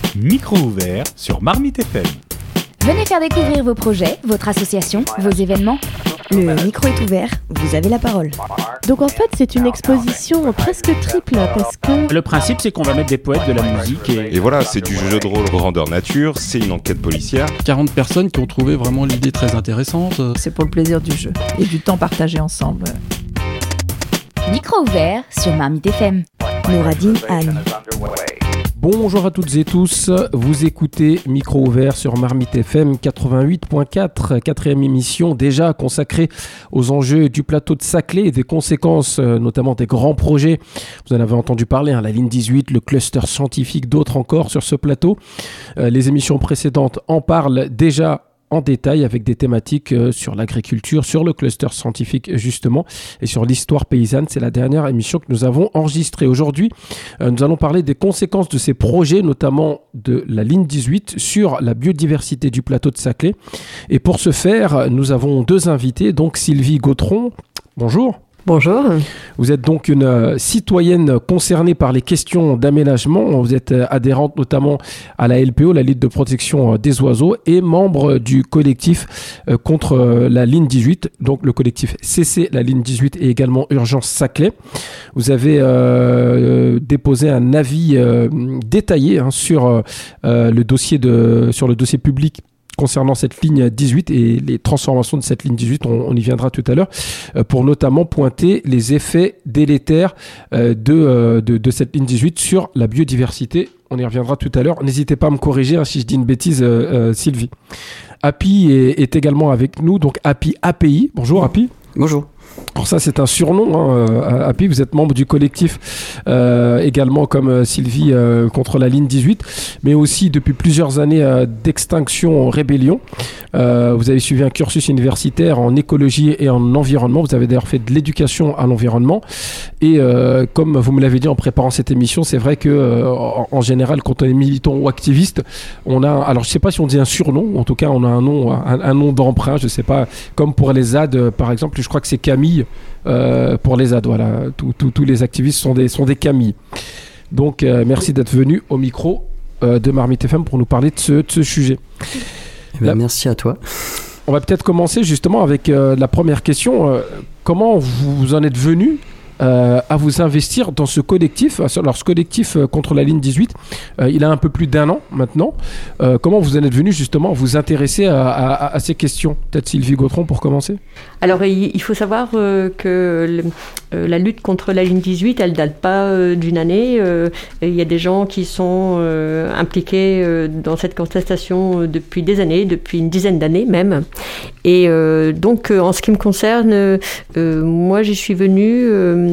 Micro ouvert sur Marmite FM. Venez faire découvrir vos projets, votre association, vos événements. Le micro est ouvert, vous avez la parole. Donc en fait, c'est une exposition presque triple parce que... Le principe, c'est qu'on va mettre des poètes, de la musique Et voilà, c'est du jeu de rôle grandeur nature, c'est une enquête policière. 40 personnes qui ont trouvé vraiment l'idée très intéressante. C'est pour le plaisir du jeu et du temps partagé ensemble. Micro ouvert sur Marmite FM. Nouradine Anne. Bonjour à toutes et tous, vous écoutez Micro ouvert sur Marmite FM 88.4, quatrième émission déjà consacrée aux enjeux du plateau de Saclay et des conséquences, notamment des grands projets. Vous en avez entendu parler, la ligne 18, le cluster scientifique, d'autres encore sur ce plateau. Les émissions précédentes en parlent déjà en détail avec des thématiques sur l'agriculture, sur le cluster scientifique justement et sur l'histoire paysanne. C'est la dernière émission que nous avons enregistrée. Aujourd'hui, nous allons parler des conséquences de ces projets, notamment de la ligne 18 sur la biodiversité du plateau de Saclay. Et pour ce faire, nous avons deux invités, donc Sylvie Gautron. Bonjour. Bonjour. Vous êtes donc une citoyenne concernée par les questions d'aménagement. Vous êtes adhérente notamment à la LPO, la Ligue de protection des oiseaux, et membre du collectif contre la ligne 18, donc le collectif CC, la ligne 18 et également Urgence Saclay. Vous avez déposé un avis détaillé sur le dossier public concernant cette ligne 18 et les transformations de cette ligne 18, on y viendra tout à l'heure, pour notamment pointer les effets délétères de cette ligne 18 sur la biodiversité. On y reviendra tout à l'heure. N'hésitez pas à me corriger si je dis une bêtise, Sylvie. Happy est également avec nous, donc Happy API. Bonjour Happy. Bonjour. Alors ça, c'est un surnom, Happy, vous êtes membre du collectif également comme Sylvie contre la ligne 18, mais aussi depuis plusieurs années d'Extinction Rébellion. Vous avez suivi un cursus universitaire en écologie et en environnement. Vous avez d'ailleurs fait de l'éducation à l'environnement. Et comme vous me l'avez dit en préparant cette émission, c'est vrai que en général, quand on est militant ou activiste, on a, alors je sais pas si on dit un surnom, en tout cas on a un nom d'emprunt, je sais pas, comme pour les ZAD par exemple, je crois que c'est Camille pour les ZAD, voilà, tous les activistes sont des Camille. Donc merci d'être venu au micro de Marmite FM pour nous parler de ce sujet. Merci à toi. On va peut-être commencer justement avec la première question. Comment vous en êtes venu à vous investir dans ce collectif? Alors ce collectif contre la ligne 18, il a un peu plus d'un an maintenant. Comment vous en êtes venu justement à vous intéresser à ces questions? Peut-être Sylvie Gautron pour commencer. Alors il faut savoir que la lutte contre la ligne 18, elle date pas d'une année. Il y a des gens qui sont impliqués dans cette contestation depuis des années, depuis une dizaine d'années même. Et donc en ce qui me concerne, moi j'y suis venue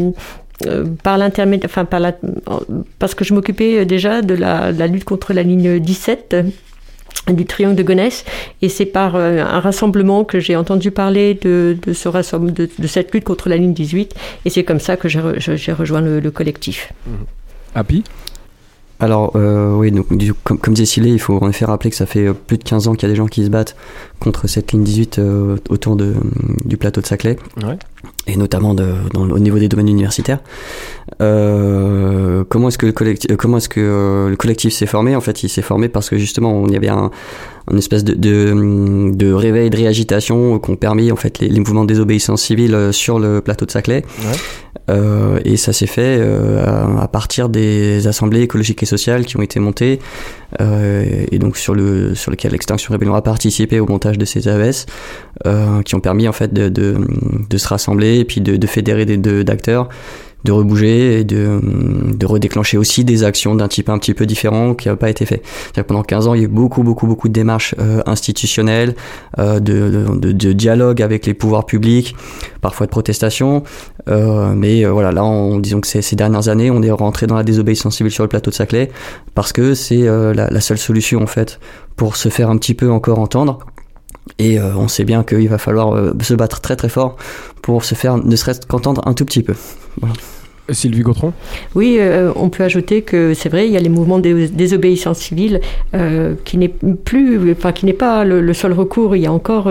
parce que je m'occupais déjà de la lutte contre la ligne 17 du triangle de Gonesse, et c'est par un rassemblement que j'ai entendu parler de cette lutte contre la ligne 18, et c'est comme ça que j'ai rejoint le collectif. Happy. Alors oui, donc, comme disait Sylvie, il faut en effet rappeler que ça fait plus de 15 ans qu'il y a des gens qui se battent contre cette ligne 18 autour du plateau de Saclay, ouais. Et notamment au niveau des domaines universitaires. Comment est-ce que le collectif s'est formé? En fait, il s'est formé parce que justement, il y avait une espèce de réveil, de réagitation qu'ont permis en fait les mouvements de désobéissance civile sur le plateau de Saclay. Ouais. Et ça s'est fait à partir des assemblées écologiques et sociales qui ont été montées, et donc sur lequel l'Extinction Rébellion a participé au montage de ces AES, qui ont permis en fait de se rassembler et puis de fédérer d'acteurs, de rebouger et de redéclencher aussi des actions d'un type un petit peu différent qui n'avaient pas été fait. C'est-à-dire que pendant 15 ans, il y a eu beaucoup de démarches institutionnelles, de dialogue avec les pouvoirs publics, parfois de protestation, mais voilà, là, disons que ces dernières années, on est rentré dans la désobéissance civile sur le plateau de Saclay parce que c'est la seule solution en fait pour se faire un petit peu encore entendre. Et on sait bien qu'il va falloir se battre très très fort pour se faire ne serait-ce qu'entendre un tout petit peu. Voilà. Sylvie Gautron ? Oui, on peut ajouter que c'est vrai, il y a les mouvements de désobéissance civile qui n'est pas le seul recours. Il y a encore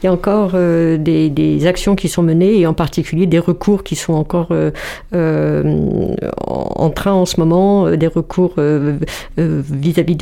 des actions qui sont menées et en particulier des recours qui sont encore en train en ce moment, des recours vis-à-vis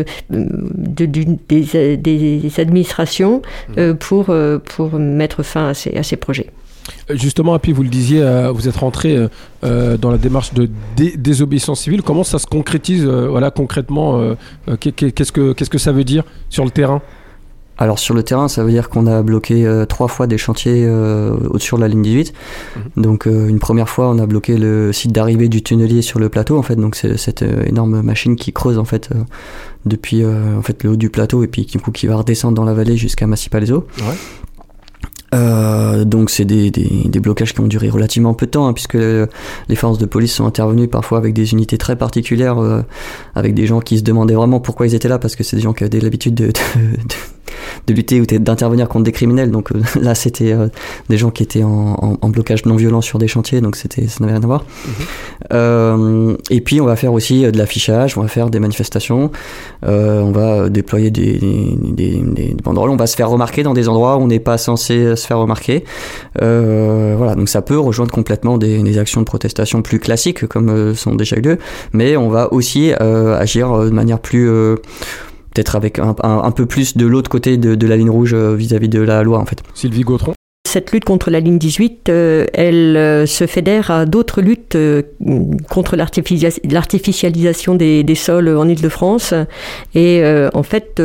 des administrations pour mettre fin à ces projets. Justement, Happy, vous le disiez, vous êtes rentré dans la démarche de désobéissance civile. Comment ça se concrétise concrètement qu'est-ce que ça veut dire sur le terrain ? Alors sur le terrain, ça veut dire qu'on a bloqué 3 fois des chantiers au-dessus de la ligne 18. Donc une première fois, on a bloqué le site d'arrivée du tunnelier sur le plateau. En fait, donc c'est cette énorme machine qui creuse en fait depuis le haut du plateau et puis qui va redescendre dans la vallée jusqu'à Massy-Palaiseau. Ouais. Donc c'est des blocages qui ont duré relativement peu de temps, puisque les forces de police sont intervenues parfois avec des unités très particulières, avec des gens qui se demandaient vraiment pourquoi ils étaient là, parce que c'est des gens qui avaient l'habitude de lutter ou d'intervenir contre des criminels. Donc là c'était des gens qui étaient en blocage non violent sur des chantiers, donc ça n'avait rien à voir. Et puis on va faire aussi de l'affichage, on va faire des manifestations, on va déployer des banderoles, on va se faire remarquer dans des endroits où on n'est pas censé se faire remarquer. Donc ça peut rejoindre complètement des actions de protestation plus classiques comme sont déjà eu lieu, mais on va aussi agir de manière plus peut-être avec un peu plus de l'autre côté de la ligne rouge vis-à-vis de la loi en fait. Sylvie Gautron. Cette lutte contre la ligne 18, elle se fédère à d'autres luttes contre l'artificialisation des sols en Île-de-France. Et en fait,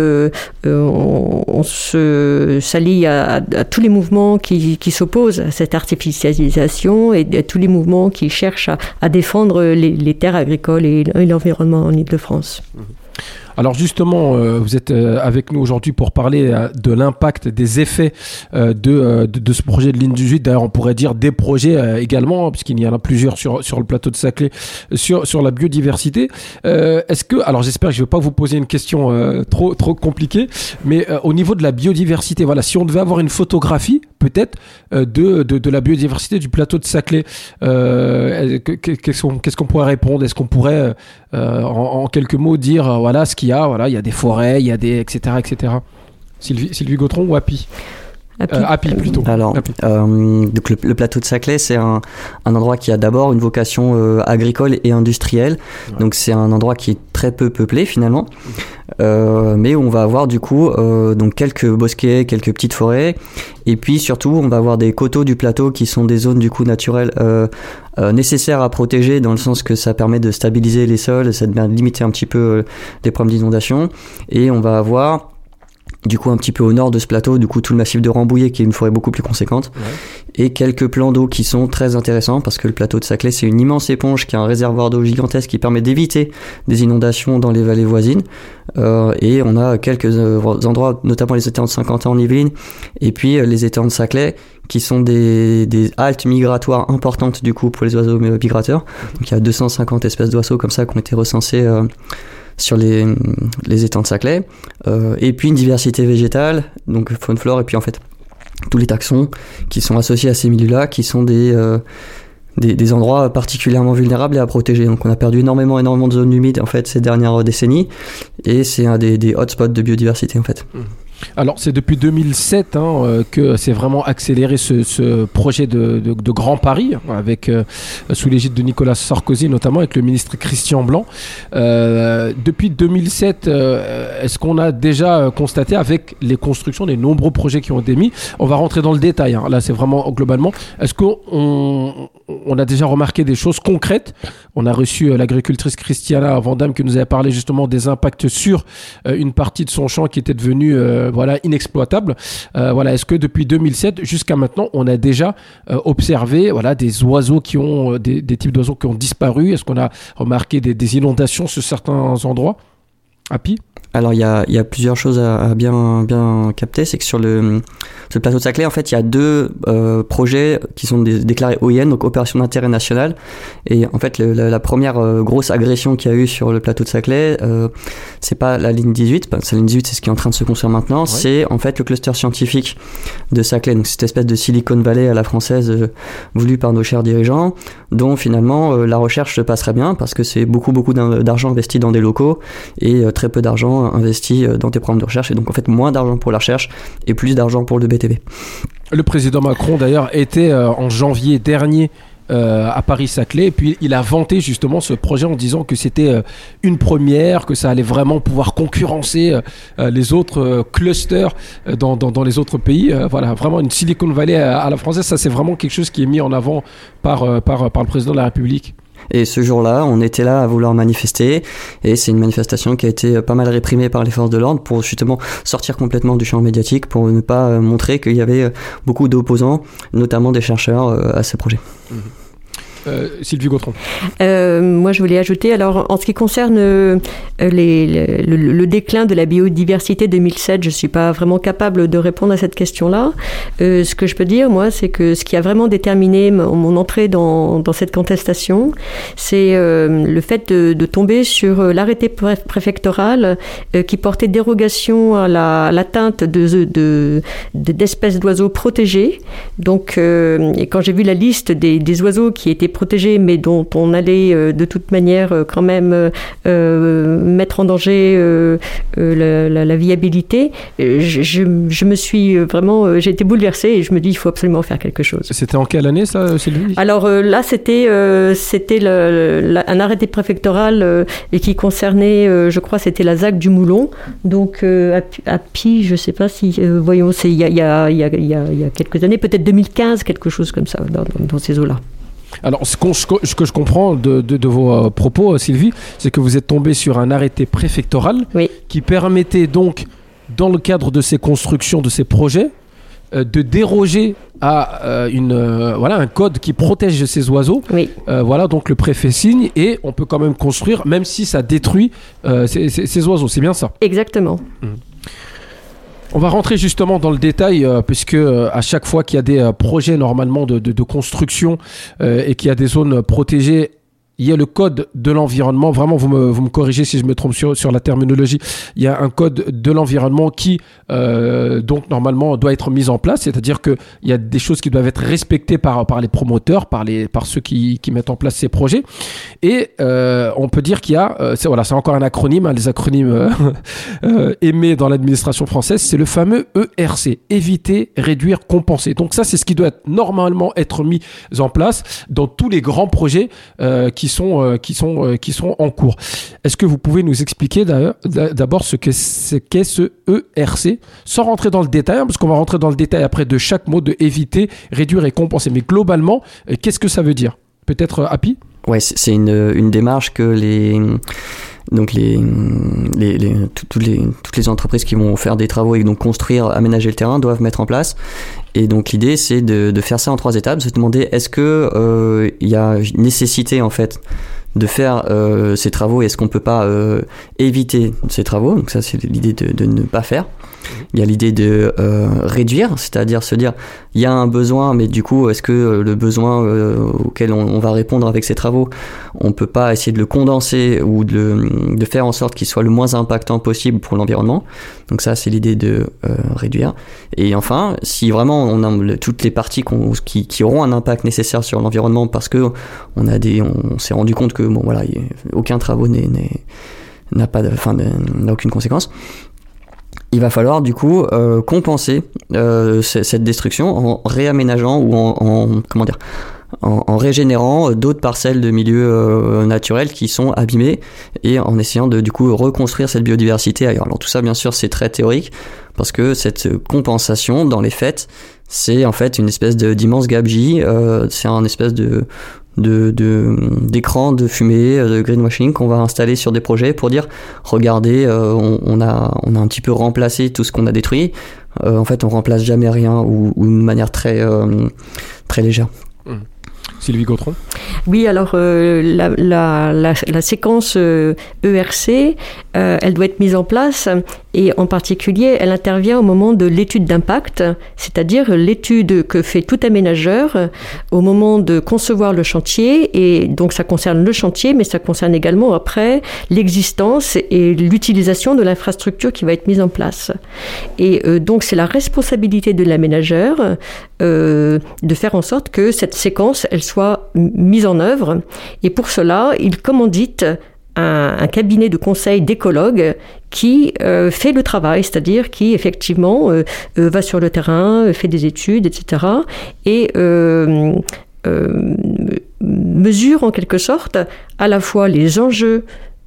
on s'allie à tous les mouvements qui s'opposent à cette artificialisation et à tous les mouvements qui cherchent à défendre les terres agricoles et l'environnement en Île-de-France. Alors justement, vous êtes avec nous aujourd'hui pour parler de l'impact, des effets de ce projet de ligne 18. D'ailleurs, on pourrait dire des projets également, puisqu'il y en a plusieurs sur le plateau de Saclay, sur la biodiversité. Alors j'espère que je ne vais pas vous poser une question trop compliquée, mais au niveau de la biodiversité, voilà, si on devait avoir une photographie peut-être de la biodiversité du plateau de Saclay, qu'est-ce qu'on pourrait répondre ? Est-ce qu'on pourrait en quelques mots dire voilà ce qu'il y a, il y a des forêts, il y a des etc. Sylvie Gautron ou Happy ? Happy plutôt. Alors, donc le plateau de Saclay, c'est un endroit qui a d'abord une vocation agricole et industrielle. Ouais. Donc c'est un endroit qui est très peu peuplé finalement, mais où on va avoir du coup donc quelques bosquets, quelques petites forêts, et puis surtout on va avoir des coteaux du plateau qui sont des zones du coup naturelles nécessaires à protéger, dans le sens que ça permet de stabiliser les sols, ça permet de limiter un petit peu les problèmes d'inondation, et on va avoir du coup un petit peu au nord de ce plateau du coup tout le massif de Rambouillet qui est une forêt beaucoup plus conséquente, et quelques plans d'eau qui sont très intéressants parce que le plateau de Saclay c'est une immense éponge qui a un réservoir d'eau gigantesque qui permet d'éviter des inondations dans les vallées voisines, et on a quelques endroits, notamment les étangs de Saint-Quentin en Yvelines et puis les étangs de Saclay qui sont des haltes migratoires importantes du coup pour les oiseaux migrateurs. Donc il y a 250 espèces d'oiseaux comme ça qui ont été recensées sur les étangs de Saclay, et puis une diversité végétale, donc faune, flore, et puis en fait tous les taxons qui sont associés à ces milieux-là, qui sont des endroits particulièrement vulnérables et à protéger. Donc on a perdu énormément de zones humides en fait ces dernières décennies, et c'est un des hotspots de biodiversité en fait. Alors c'est depuis 2007 que c'est vraiment accéléré ce projet de Grand Paris, avec sous l'égide de Nicolas Sarkozy notamment, avec le ministre Christian Blanc. Depuis 2007, est-ce qu'on a déjà constaté avec les constructions des nombreux projets qui ont été mis, on va rentrer dans le détail, là c'est vraiment globalement, est-ce qu'on a déjà remarqué des choses concrètes? On a reçu l'agricultrice Christiana Vandamme qui nous avait parlé justement des impacts sur une partie de son champ qui était devenue inexploitable. Est-ce que depuis 2007 jusqu'à maintenant, on a déjà observé des oiseaux qui ont des types d'oiseaux qui ont disparu? Est-ce qu'on a remarqué des inondations sur certains endroits? Happy? Alors il y a plusieurs choses à bien capter. C'est que sur le plateau de Saclay, en fait, il y a deux projets qui sont déclarés OIN, donc opération d'intérêt national. Et en fait, la première grosse agression qu'il y a eu sur le plateau de Saclay, c'est pas la ligne 18, la ligne 18 c'est ce qui est en train de se construire maintenant, c'est en fait le cluster scientifique de Saclay, donc cette espèce de Silicon Valley à la française voulue par nos chers dirigeants, dont finalement la recherche se passerait bien parce que c'est beaucoup d'argent investi dans des locaux et très peu d'argent investi dans des programmes de recherche, et donc en fait moins d'argent pour la recherche et plus d'argent pour le BTP. Le président Macron d'ailleurs était en janvier dernier à Paris-Saclay, et puis il a vanté justement ce projet en disant que c'était une première, que ça allait vraiment pouvoir concurrencer les autres clusters dans les autres pays. Voilà, vraiment une Silicon Valley à la française, ça c'est vraiment quelque chose qui est mis en avant par le président de la République. Et ce jour-là, on était là à vouloir manifester, et c'est une manifestation qui a été pas mal réprimée par les forces de l'ordre pour justement sortir complètement du champ médiatique, pour ne pas montrer qu'il y avait beaucoup d'opposants, notamment des chercheurs à ce projet. Sylvie Gautron. Moi, je voulais ajouter, alors, en ce qui concerne le déclin de la biodiversité 2007, je ne suis pas vraiment capable de répondre à cette question-là. Ce que je peux dire, moi, c'est que ce qui a vraiment déterminé mon entrée dans cette contestation, c'est le fait de tomber sur l'arrêté préfectoral qui portait dérogation à l'atteinte d'espèces d'oiseaux protégés. Donc, et quand j'ai vu la liste des oiseaux qui étaient protégés, mais dont on allait de toute manière quand même mettre en danger la viabilité, je me suis vraiment, j'ai été bouleversée et je me dis il faut absolument faire quelque chose. C'était en quelle année ça, Sylvie ? Alors là c'était un arrêté préfectoral et qui concernait, je crois c'était la ZAC du Moulon, donc à Pi, je sais pas si, voyons, c'est il y a quelques années, peut-être 2015, quelque chose comme ça, dans ces eaux-là. Alors, ce que je comprends de vos propos, Sylvie, c'est que vous êtes tombé sur un arrêté préfectoral qui permettait donc, dans le cadre de ces constructions, de ces projets, de déroger à un code qui protège ces oiseaux. Voilà, donc le préfet signe et on peut quand même construire, même si ça détruit ces oiseaux. C'est bien ça ? Exactement. On va rentrer justement dans le détail puisque à chaque fois qu'il y a des projets normalement de construction et qu'il y a des zones protégées, il y a le code de l'environnement. Vraiment, vous me corrigez si je me trompe sur la terminologie. Il y a un code de l'environnement qui, donc, normalement, doit être mis en place. C'est-à-dire qu'il y a des choses qui doivent être respectées par les promoteurs, par ceux qui mettent en place ces projets. Et on peut dire qu'il y a... c'est encore un acronyme. Les acronymes aimés dans l'administration française, c'est le fameux ERC. Éviter, réduire, compenser. Donc ça, c'est ce qui doit normalement être mis en place dans tous les grands projets qui sont en cours. Est-ce que vous pouvez nous expliquer d'abord ce qu'est ce ERC, sans rentrer dans le détail, parce qu'on va rentrer dans le détail après de chaque mot de éviter, réduire et compenser. Mais globalement, qu'est-ce que ça veut dire ? Peut-être Happy ? Ouais, c'est une démarche que toutes les entreprises qui vont faire des travaux et donc construire, aménager le terrain doivent mettre en place. Et donc l'idée c'est de faire ça en 3 étapes, de se demander est-ce que il y a une nécessité en fait de faire ces travaux, et est-ce qu'on peut pas éviter ces travaux. Donc ça c'est l'idée de ne pas faire. Il y a l'idée de réduire, c'est-à-dire se dire il y a un besoin, mais du coup est-ce que le besoin auquel on va répondre avec ces travaux, on peut pas essayer de le condenser ou de faire en sorte qu'il soit le moins impactant possible pour l'environnement. Donc ça c'est l'idée de réduire. Et enfin, si vraiment on a toutes les parties qui auront un impact nécessaire sur l'environnement, parce que on s'est rendu compte que aucun travaux n'a aucune conséquence, il va falloir du coup compenser cette destruction en réaménageant ou en régénérant d'autres parcelles de milieux naturels qui sont abîmés, et en essayant de du coup reconstruire cette biodiversité ailleurs. Alors tout ça bien sûr c'est très théorique, parce que cette compensation dans les faits c'est en fait une espèce d'immense gabegie, c'est un espèce d'écran de fumée, de greenwashing qu'on va installer sur des projets pour dire regardez, on a un petit peu remplacé tout ce qu'on a détruit. En fait on remplace jamais rien, ou de manière très légère. Sylvie Gautron. Oui, alors la séquence ERC, elle doit être mise en place et en particulier, elle intervient au moment de l'étude d'impact, c'est-à-dire l'étude que fait tout aménageur au moment de concevoir le chantier. Et donc ça concerne le chantier, mais ça concerne également après l'existence et l'utilisation de l'infrastructure qui va être mise en place. Et donc c'est la responsabilité de l'aménageur de faire en sorte que cette séquence, elle soit mise en œuvre. Et pour cela, il commandite un cabinet de conseil d'écologues qui fait le travail, c'est-à-dire qui effectivement va sur le terrain, fait des études, etc. et mesure en quelque sorte à la fois les enjeux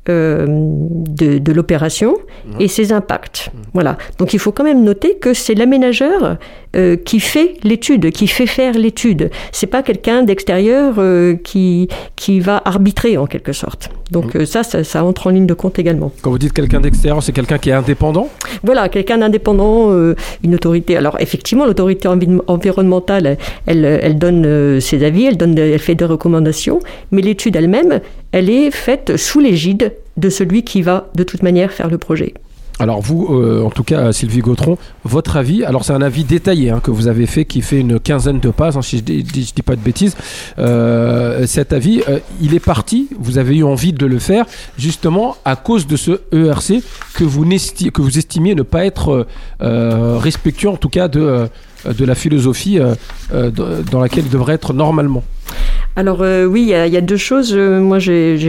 de l'opération et ses impacts. Voilà. Donc il faut quand même noter que c'est l'aménageur qui fait l'étude, qui fait faire l'étude. C'est pas quelqu'un d'extérieur qui va arbitrer en quelque sorte. Donc ça entre en ligne de compte également. Quand vous dites quelqu'un d'extérieur, c'est quelqu'un qui est indépendant ? Voilà, quelqu'un d'indépendant, une autorité. Alors effectivement, l'autorité environnementale, elle donne ses avis, elle fait des recommandations, mais l'étude elle-même, elle est faite sous l'égide de celui qui va de toute manière faire le projet. Alors vous, en tout cas Sylvie Gautron, votre avis, alors c'est un avis détaillé que vous avez fait, qui fait une 15aine de pages, si je dis pas de bêtises. Cet avis, il est parti, vous avez eu envie de le faire, justement à cause de ce ERC que vous estimiez ne pas être respectueux, en tout cas de la philosophie dans laquelle il devrait être normalement. Alors oui, il y a deux choses. Moi, j'ai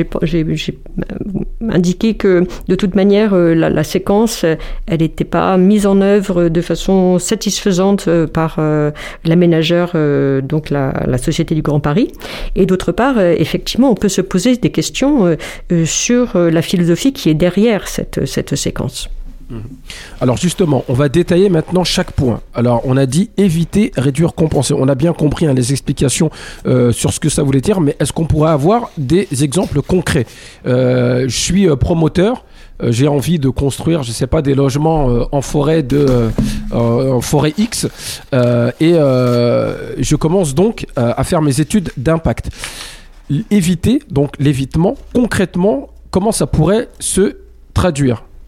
indiqué que de toute manière, la séquence, elle n'était pas mise en œuvre de façon satisfaisante par l'aménageur, donc la Société du Grand Paris. Et d'autre part, effectivement, on peut se poser des questions sur la philosophie qui est derrière cette séquence. Alors justement, on va détailler maintenant chaque point. Alors on a dit éviter, réduire, compenser. On a bien compris les explications sur ce que ça voulait dire, mais est-ce qu'on pourrait avoir des exemples concrets ? Je suis promoteur, j'ai envie de construire, je sais pas, des logements en forêt en forêt X, et je commence donc à faire mes études d'impact. Éviter, donc l'évitement, concrètement, comment ça pourrait se traduire, Happy ?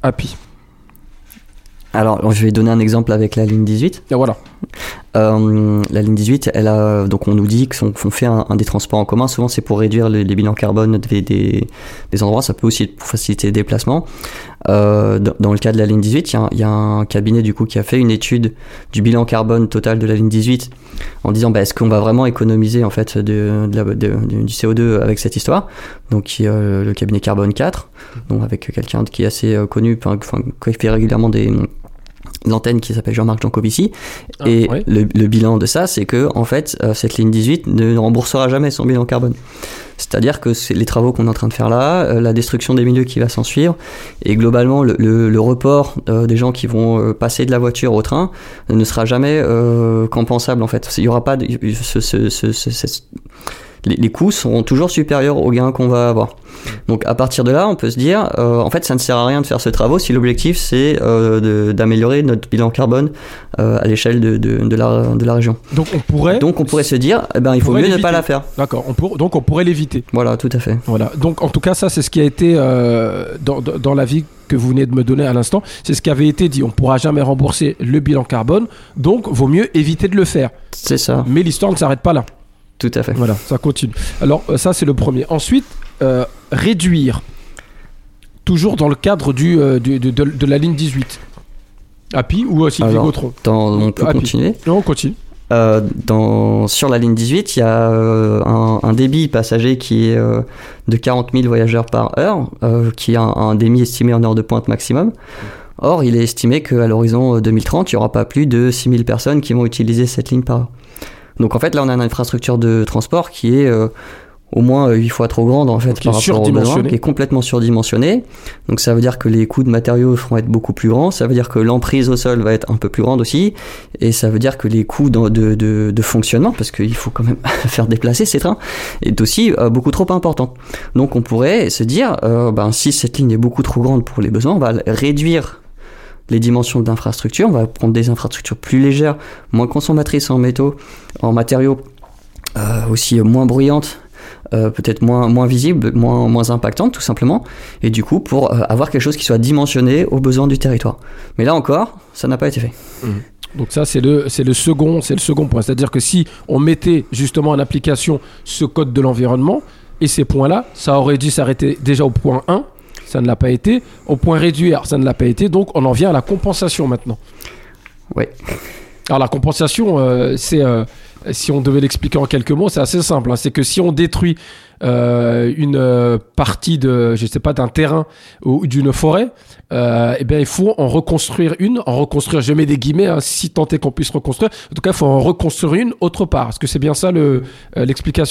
Alors, je vais donner un exemple avec la ligne 18. Et voilà. La ligne 18, donc on nous dit qu'on fait un des transports en commun. Souvent, c'est pour réduire les bilans carbone des endroits. Ça peut aussi être pour faciliter les déplacements. Dans le cas de la ligne 18, il y a un cabinet du coup qui a fait une étude du bilan carbone total de la ligne 18 en disant est-ce qu'on va vraiment économiser en fait du CO2 avec cette histoire. Donc le cabinet Carbone 4, donc avec quelqu'un qui est assez connu, qui fait régulièrement des antennes, qui s'appelle Jean-Marc Jancovici. Et ouais. le bilan de ça, c'est que en fait cette ligne 18 ne remboursera jamais son bilan carbone. C'est-à-dire que c'est les travaux qu'on est en train de faire là, la destruction des milieux qui va s'en suivre, et globalement le report des gens qui vont passer de la voiture au train ne sera jamais compensable en fait. Il y aura pas les coûts seront toujours supérieurs aux gains qu'on va avoir. Donc à partir de là, on peut se dire, en fait, ça ne sert à rien de faire ce travaux si l'objectif c'est d'améliorer notre bilan carbone à l'échelle de la région. Donc on pourrait se dire, il faut mieux ne pas la faire. D'accord. Donc on pourrait l'éviter. Voilà, tout à fait. Voilà. Donc en tout cas, ça c'est ce qui a été dans l'avis que vous venez de me donner à l'instant, c'est ce qui avait été dit. On ne pourra jamais rembourser le bilan carbone, donc vaut mieux éviter de le faire. C'est ça. Mais l'histoire ne s'arrête pas là. Tout à fait. Voilà, ça continue. Alors ça c'est le premier. Ensuite, réduire. Toujours dans le cadre de la ligne 18. Happy ou Sylvie Gautron? On peut continuer. Non, on continue. Sur la ligne 18, il y a un débit passager qui est de 40 000 voyageurs par heure, qui est un débit estimé en heure de pointe maximum. Or, il est estimé qu'à l'horizon 2030, il n'y aura pas plus de 6 000 personnes qui vont utiliser cette ligne par heure. Donc en fait, là, on a une infrastructure de transport qui est au moins 8 fois trop grande en fait, par rapport aux besoins, qui est complètement surdimensionnée. Donc ça veut dire que les coûts de matériaux vont être beaucoup plus grands, ça veut dire que l'emprise au sol va être un peu plus grande aussi, et ça veut dire que les coûts de fonctionnement, parce qu'il faut quand même faire déplacer ces trains, est aussi beaucoup trop important. Donc on pourrait se dire, si cette ligne est beaucoup trop grande pour les besoins, on va réduire les dimensions d'infrastructures, on va prendre des infrastructures plus légères, moins consommatrices en métaux, en matériaux, aussi moins bruyante, peut-être moins visible, moins impactante tout simplement, et du coup pour avoir quelque chose qui soit dimensionné aux besoins du territoire. Mais là encore, ça n'a pas été fait. Donc ça c'est le second point, c'est-à-dire que si on mettait justement en application ce code de l'environnement et ces points-là, ça aurait dû s'arrêter déjà au point 1, ça ne l'a pas été, au point réduire, ça ne l'a pas été, donc on en vient à la compensation maintenant. Oui. Alors la compensation, c'est si on devait l'expliquer en quelques mots, c'est assez simple. C'est que si on détruit une partie d'un terrain ou d'une forêt, il faut en reconstruire une. Je mets des guillemets, si tant est qu'on puisse reconstruire. En tout cas, il faut en reconstruire une autre part. Est-ce que c'est bien ça l'explication ?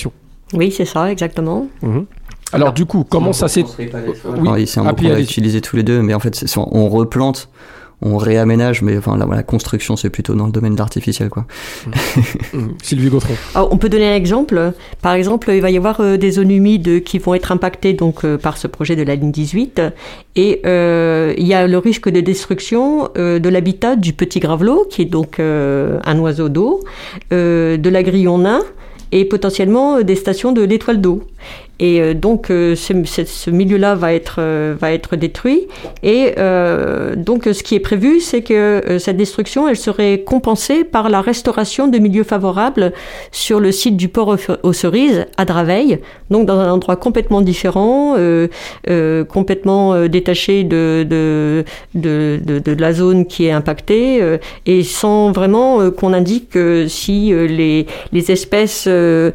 Oui, c'est ça, exactement. Alors du coup, comment ça s'est... Oui, c'est un mot qu'on a utilisé tous les deux, mais en fait, on replante. On réaménage, mais la construction, c'est plutôt dans le domaine de l'artificiel, quoi. Sylvie Gautron. Alors, on peut donner un exemple. Par exemple, il va y avoir des zones humides qui vont être impactées donc, par ce projet de la ligne 18. Et il y a le risque de destruction de l'habitat du petit gravelot, qui est donc un oiseau d'eau, de l'agrillon nain et potentiellement des stations de l'étoile d'eau. Et donc ce milieu-là va être détruit. Et donc ce qui est prévu, c'est que cette destruction, elle serait compensée par la restauration de milieux favorables sur le site du port aux Cerises à Draveil, donc dans un endroit complètement différent, complètement détaché de la zone qui est impactée, et sans vraiment qu'on indique si les espèces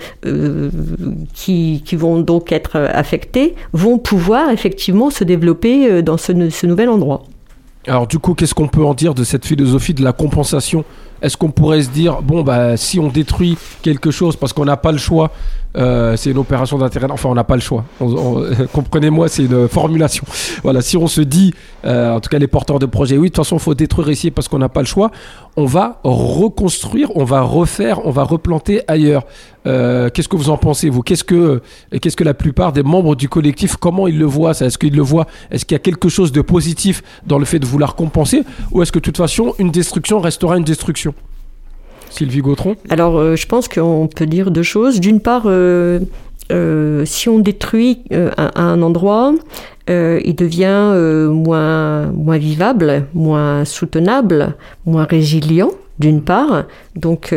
qui vont donc être affectés, vont pouvoir effectivement se développer dans ce nouvel endroit. Alors du coup, qu'est-ce qu'on peut en dire de cette philosophie de la compensation ? Est-ce qu'on pourrait se dire, si on détruit quelque chose parce qu'on n'a pas le choix, c'est une opération d'intérêt, enfin on n'a pas le choix, comprenez-moi, c'est une formulation. Voilà, si on se dit, en tout cas les porteurs de projets, oui, de toute façon il faut détruire ici parce qu'on n'a pas le choix, on va reconstruire, on va refaire, on va replanter ailleurs. Qu'est-ce que vous en pensez, vous ? Qu'est-ce que la plupart des membres du collectif, comment ils le voient ça ? Est-ce qu'ils le voient ? Est-ce qu'il y a quelque chose de positif dans le fait de vouloir compenser ? Ou est-ce que de toute façon, une destruction restera une destruction ? Sylvie Gautron ? Alors, je pense qu'on peut dire deux choses. D'une part, si on détruit un endroit, il devient moins vivable, moins soutenable, moins résilient, d'une part. Donc,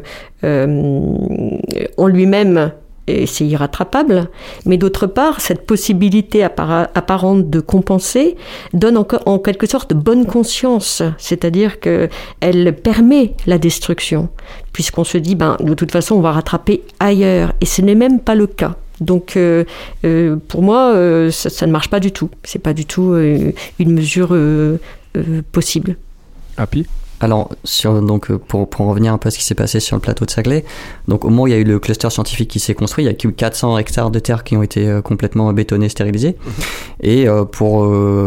en lui-même, c'est irrattrapable. Mais d'autre part, cette possibilité apparente de compenser donne en quelque sorte bonne conscience. C'est-à-dire qu'elle permet la destruction. Puisqu'on se dit, de toute façon, on va rattraper ailleurs. Et ce n'est même pas le cas. Donc, pour moi, ça ne marche pas du tout. C'est pas du tout une mesure possible. Happy ? Alors, pour en revenir un peu à ce qui s'est passé sur le plateau de Saglé, donc au moment où il y a eu le cluster scientifique qui s'est construit, il y a eu 400 hectares de terre qui ont été complètement bétonnés, stérilisés. Et pour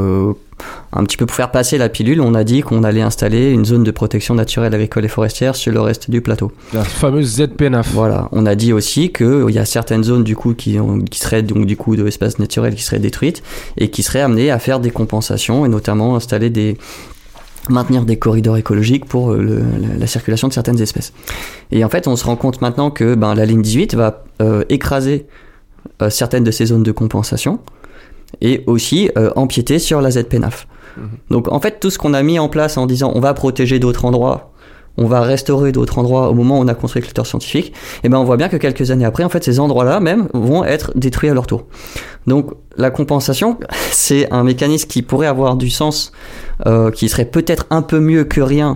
un petit peu pour faire passer la pilule, on a dit qu'on allait installer une zone de protection naturelle agricole et forestière sur le reste du plateau. La fameuse ZPNAF. Voilà. On a dit aussi qu'il y a certaines zones du coup qui seraient donc du coup de l'espace naturel qui seraient détruites et qui seraient amenées à faire des compensations et notamment maintenir des corridors écologiques pour la circulation de certaines espèces. Et en fait, on se rend compte maintenant que la ligne 18 va écraser certaines de ces zones de compensation et aussi empiéter sur la ZPNAF. Donc en fait, tout ce qu'on a mis en place en disant on va protéger d'autres endroits, on va restaurer d'autres endroits au moment où on a construit le cluster scientifique, et on voit bien que quelques années après, en fait, ces endroits-là même vont être détruits à leur tour. Donc la compensation, c'est un mécanisme qui pourrait avoir du sens, qui serait peut-être un peu mieux que rien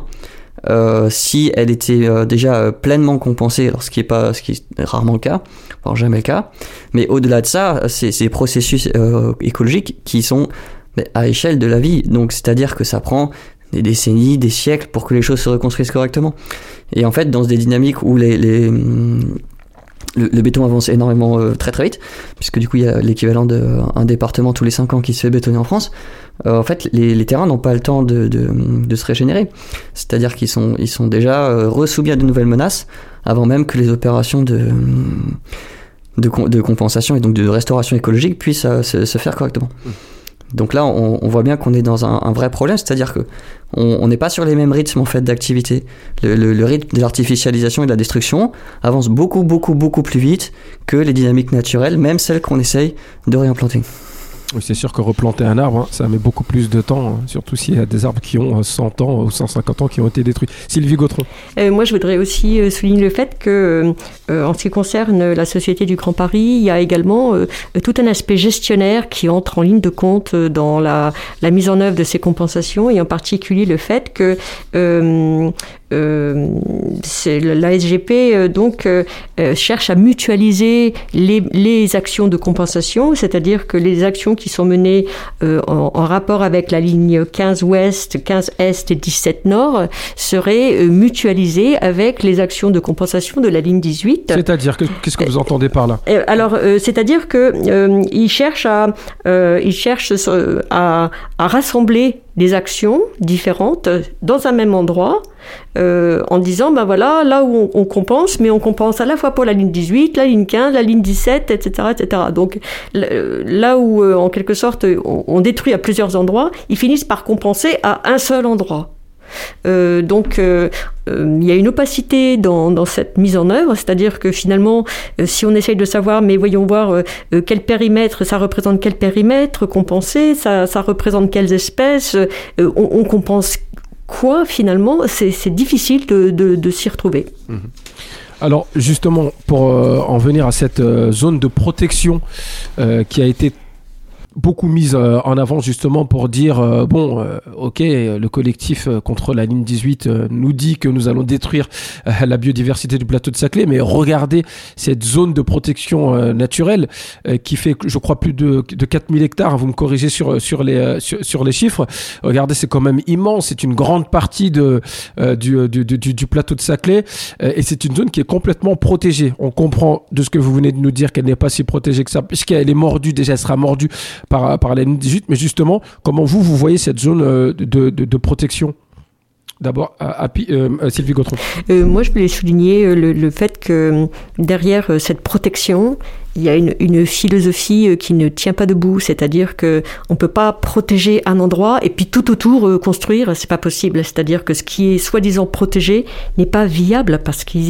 si elle était déjà pleinement compensée, alors ce qui est rarement le cas, voire jamais le cas. Mais au-delà de ça, c'est ces processus écologiques qui sont à échelle de la vie. Donc c'est-à-dire que ça prend des décennies, des siècles pour que les choses se reconstruisent correctement. Et en fait, dans des dynamiques où le béton avance énormément très très vite, puisque du coup il y a l'équivalent d'un département tous les 5 ans qui se fait bétonner en France, en fait les terrains n'ont pas le temps de se régénérer. C'est-à-dire qu'ils sont déjà soumis à de nouvelles menaces avant même que les opérations de compensation et donc de restauration écologique puissent se faire correctement. Donc là, on voit bien qu'on est dans un vrai problème, c'est-à-dire que on n'est pas sur les mêmes rythmes en fait d'activité. Le rythme de l'artificialisation et de la destruction avance beaucoup plus vite que les dynamiques naturelles, même celles qu'on essaye de réimplanter. Oui, c'est sûr que replanter un arbre, ça met beaucoup plus de temps, surtout s'il y a des arbres qui ont 100 ans ou 150 ans qui ont été détruits. Sylvie Gautron. Moi, je voudrais aussi souligner le fait que, en ce qui concerne la Société du Grand Paris, il y a également tout un aspect gestionnaire qui entre en ligne de compte dans la mise en œuvre de ces compensations, et en particulier le fait que la SGP cherche à mutualiser les actions de compensation, c'est-à-dire que les actions qui sont menées en rapport avec la ligne 15 ouest, 15 est et 17 nord seraient mutualisées avec les actions de compensation de la ligne 18. C'est-à-dire, qu'est-ce que vous entendez par là ? Alors, c'est-à-dire qu'ils cherchent à rassembler des actions différentes dans un même endroit, en disant, là où on compense, mais on compense à la fois pour la ligne 18, la ligne 15, la ligne 17, etc. etc. Donc là où, en quelque sorte, on détruit à plusieurs endroits, ils finissent par compenser à un seul endroit. Il y a une opacité dans cette mise en œuvre, c'est-à-dire que finalement, si on essaye de savoir, mais voyons voir quel périmètre, ça représente quel périmètre compensé, ça représente quelles espèces, on compense quoi finalement, c'est difficile de s'y retrouver. Alors justement, pour en venir à cette zone de protection qui a été beaucoup mise en avant justement pour dire ok, le collectif contre la ligne 18 nous dit que nous allons détruire la biodiversité du plateau de Saclay, mais regardez cette zone de protection naturelle qui fait, je crois, plus de 4000 hectares, vous me corrigez sur les chiffres. Regardez, c'est quand même immense, c'est une grande partie du plateau de Saclay, et c'est une zone qui est complètement protégée. On comprend de ce que vous venez de nous dire qu'elle n'est pas si protégée que ça, puisqu'elle est mordue, déjà elle sera mordue par la ligne 18, mais justement, comment vous voyez cette zone de protection ? D'abord, Sylvie Gautron. Moi, je voulais souligner le fait que derrière cette protection, il y a une philosophie qui ne tient pas debout, c'est-à-dire que on peut pas protéger un endroit et puis tout autour construire, c'est pas possible. C'est-à-dire que ce qui est soi-disant protégé n'est pas viable parce que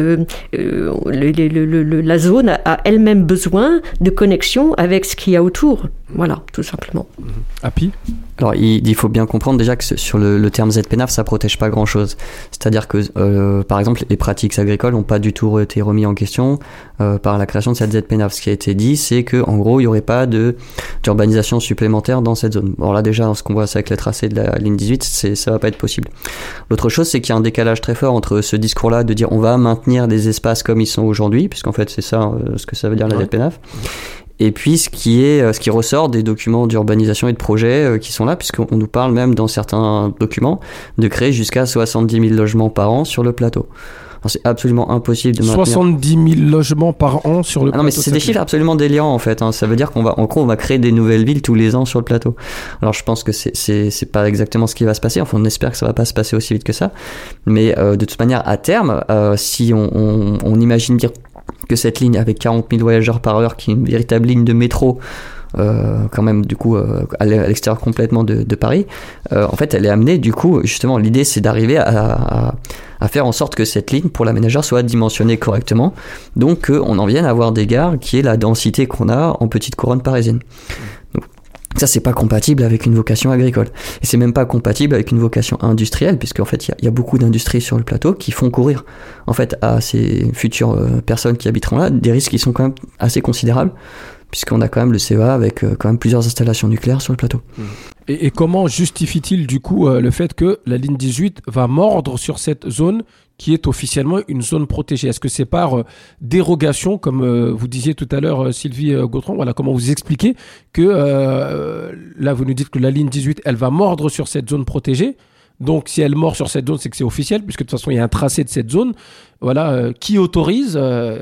la zone a elle-même besoin de connexion avec ce qu'il y a autour. Voilà, tout simplement. Happy ? Alors, il faut bien comprendre déjà que sur le terme ZPNAF, ça protège pas grand-chose. C'est-à-dire que, par exemple, les pratiques agricoles n'ont pas du tout été remis en question par la création de cette ZPNAF. Ce qui a été dit, c'est qu'en gros, il n'y aurait pas d'urbanisation supplémentaire dans cette zone. Alors là, déjà, ce qu'on voit, c'est avec le tracé de la ligne 18, ça va pas être possible. L'autre chose, c'est qu'il y a un décalage très fort entre ce discours-là de dire on va maintenir des espaces comme ils sont aujourd'hui, puisqu'en fait, c'est ça ce que ça veut dire la ZPNAF. Et puis ce qui ressort des documents d'urbanisation et de projets qui sont là, puisqu'on nous parle même dans certains documents de créer jusqu'à 70 000 logements par an sur le plateau. Alors, c'est absolument impossible de maintenir... 70 000 logements par an sur le plateau. Non, mais c'est des chiffres absolument délirants en fait. Ça veut dire qu'on va créer des nouvelles villes tous les ans sur le plateau. Alors je pense que c'est pas exactement ce qui va se passer. Enfin, on espère que ça va pas se passer aussi vite que ça. Mais de toute manière, à terme, si on imagine dire que cette ligne avec 40 000 voyageurs par heure, qui est une véritable ligne de métro, quand même du coup à l'extérieur complètement de Paris, en fait elle est amenée du coup, justement l'idée c'est d'arriver à faire en sorte que cette ligne pour l'aménageur soit dimensionnée correctement, donc qu'on en vienne à avoir des gares qui aient la densité qu'on a en petite couronne parisienne. Donc, ça c'est pas compatible avec une vocation agricole, et c'est même pas compatible avec une vocation industrielle, puisqu'en fait il y a beaucoup d'industries sur le plateau qui font courir en fait à ces futures personnes qui habiteront là des risques qui sont quand même assez considérables, puisqu'on a quand même le CEA avec quand même plusieurs installations nucléaires sur le plateau. Et comment justifie-t-il du coup le fait que la ligne 18 va mordre sur cette zone qui est officiellement une zone protégée? Est-ce que c'est par dérogation, comme vous disiez tout à l'heure, Sylvie Gautron, voilà, comment vous expliquez que là vous nous dites que la ligne 18 elle va mordre sur cette zone protégée? Donc, si elle mord sur cette zone, c'est que c'est officiel, puisque de toute façon, il y a un tracé de cette zone. Voilà, qui autorise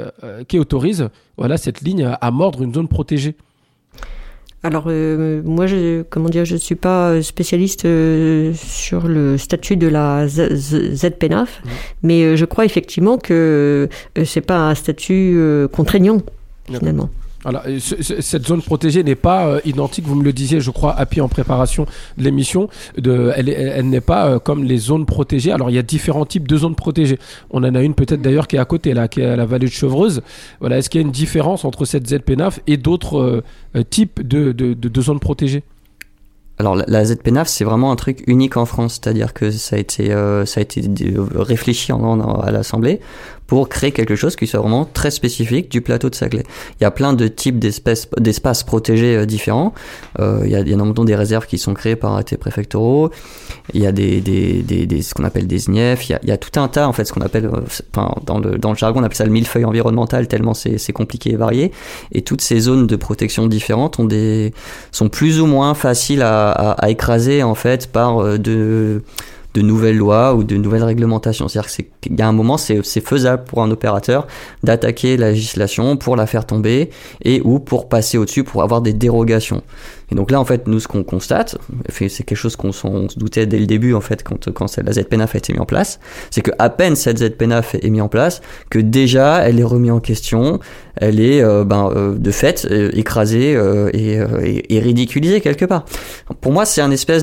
voilà, cette ligne à mordre une zone protégée? Alors, moi, je suis pas spécialiste sur le statut de la ZPNAF, mais je crois effectivement que c'est pas un statut contraignant, finalement. Alors, cette zone protégée n'est pas identique, vous me le disiez, je crois, Happy, en préparation de l'émission. Elle n'est pas comme les zones protégées. Alors, il y a différents types de zones protégées. On en a une peut-être d'ailleurs qui est à côté, là, qui est à la vallée de Chevreuse. Voilà, est-ce qu'il y a une différence entre cette ZPNAF et d'autres types de zones protégées ? Alors la ZPNAF, c'est vraiment un truc unique en France, c'est-à-dire que ça a été réfléchi à l'Assemblée pour créer quelque chose qui soit vraiment très spécifique du plateau de Saclay. Il y a plein de types d'espaces protégés différents. Il y a notamment des réserves qui sont créées par arrêtés préfectoraux. Il y a ce qu'on appelle des SNIEF. Il y a tout un tas, en fait, ce qu'on appelle, dans le jargon, on appelle ça le millefeuille environnemental, tellement c'est compliqué et varié. Et toutes ces zones de protection différentes sont plus ou moins faciles à écraser, en fait, par de nouvelles lois ou de nouvelles réglementations. C'est-à-dire qu'il y a un moment, c'est faisable pour un opérateur d'attaquer la législation pour la faire tomber ou pour passer au-dessus, pour avoir des dérogations. Et donc là, en fait, nous, ce qu'on constate, c'est quelque chose qu'on se doutait dès le début, en fait, quand la ZPNAF a été mise en place, c'est qu'à peine cette ZPNAF est mise en place, que déjà, elle est remise en question, elle est, de fait, écrasée et ridiculisée quelque part. Pour moi, c'est un espèce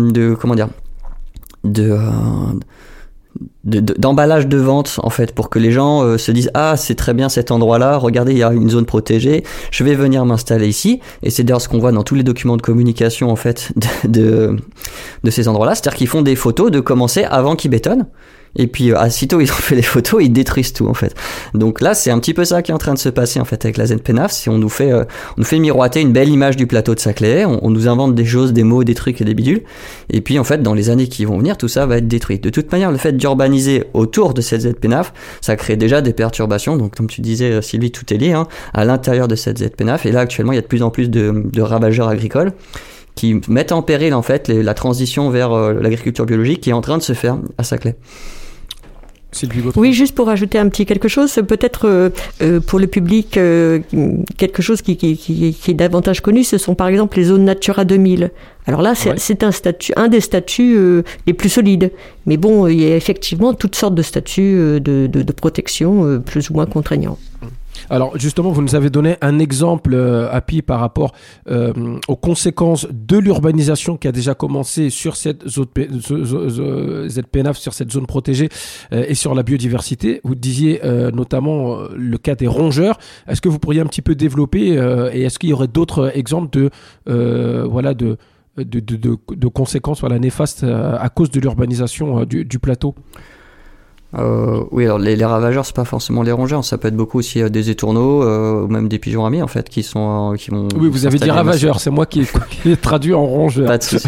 d'emballage de vente, en fait, pour que les gens se disent c'est très bien cet endroit-là, regardez, il y a une zone protégée, je vais venir m'installer ici. Et c'est d'ailleurs ce qu'on voit dans tous les documents de communication, en fait, de ces endroits-là, c'est-à-dire qu'ils font des photos de commencer avant qu'ils bétonnent. Et puis, aussitôt ils ont fait les photos, ils détruisent tout, en fait. Donc là, c'est un petit peu ça qui est en train de se passer, en fait, avec la ZPNAF. Si on nous fait miroiter une belle image du plateau de Saclay, on nous invente des choses, des mots, des trucs et des bidules. Et puis, en fait, dans les années qui vont venir, tout ça va être détruit. De toute manière, le fait d'urbaniser autour de cette ZPNAF, ça crée déjà des perturbations. Donc, comme tu disais, Sylvie, tout est lié, à l'intérieur de cette ZPNAF. Et là, actuellement, il y a de plus en plus de ravageurs agricoles qui mettent en péril, en fait, la transition vers l'agriculture biologique qui est en train de se faire à Saclay. Oui, juste pour ajouter un petit quelque chose, peut-être pour le public, quelque chose qui est davantage connu, ce sont par exemple les zones Natura 2000. Alors là, c'est un des statuts les plus solides. Mais bon, il y a effectivement toutes sortes de statuts de protection plus ou moins contraignants. Alors justement, vous nous avez donné un exemple, Happy, par rapport aux conséquences de l'urbanisation qui a déjà commencé sur cette ZPNAF, sur cette zone protégée et sur la biodiversité. Vous disiez notamment le cas des rongeurs. Est-ce que vous pourriez un petit peu développer et est-ce qu'il y aurait d'autres exemples de conséquences néfastes à cause de l'urbanisation du plateau ? Oui, alors les ravageurs, c'est pas forcément les rongeurs, ça peut être beaucoup aussi des étourneaux ou même des pigeons ramis, en fait, qui vont. Oui, vous avez dit ravageurs, c'est moi qui ai traduit en rongeur. Pas de souci.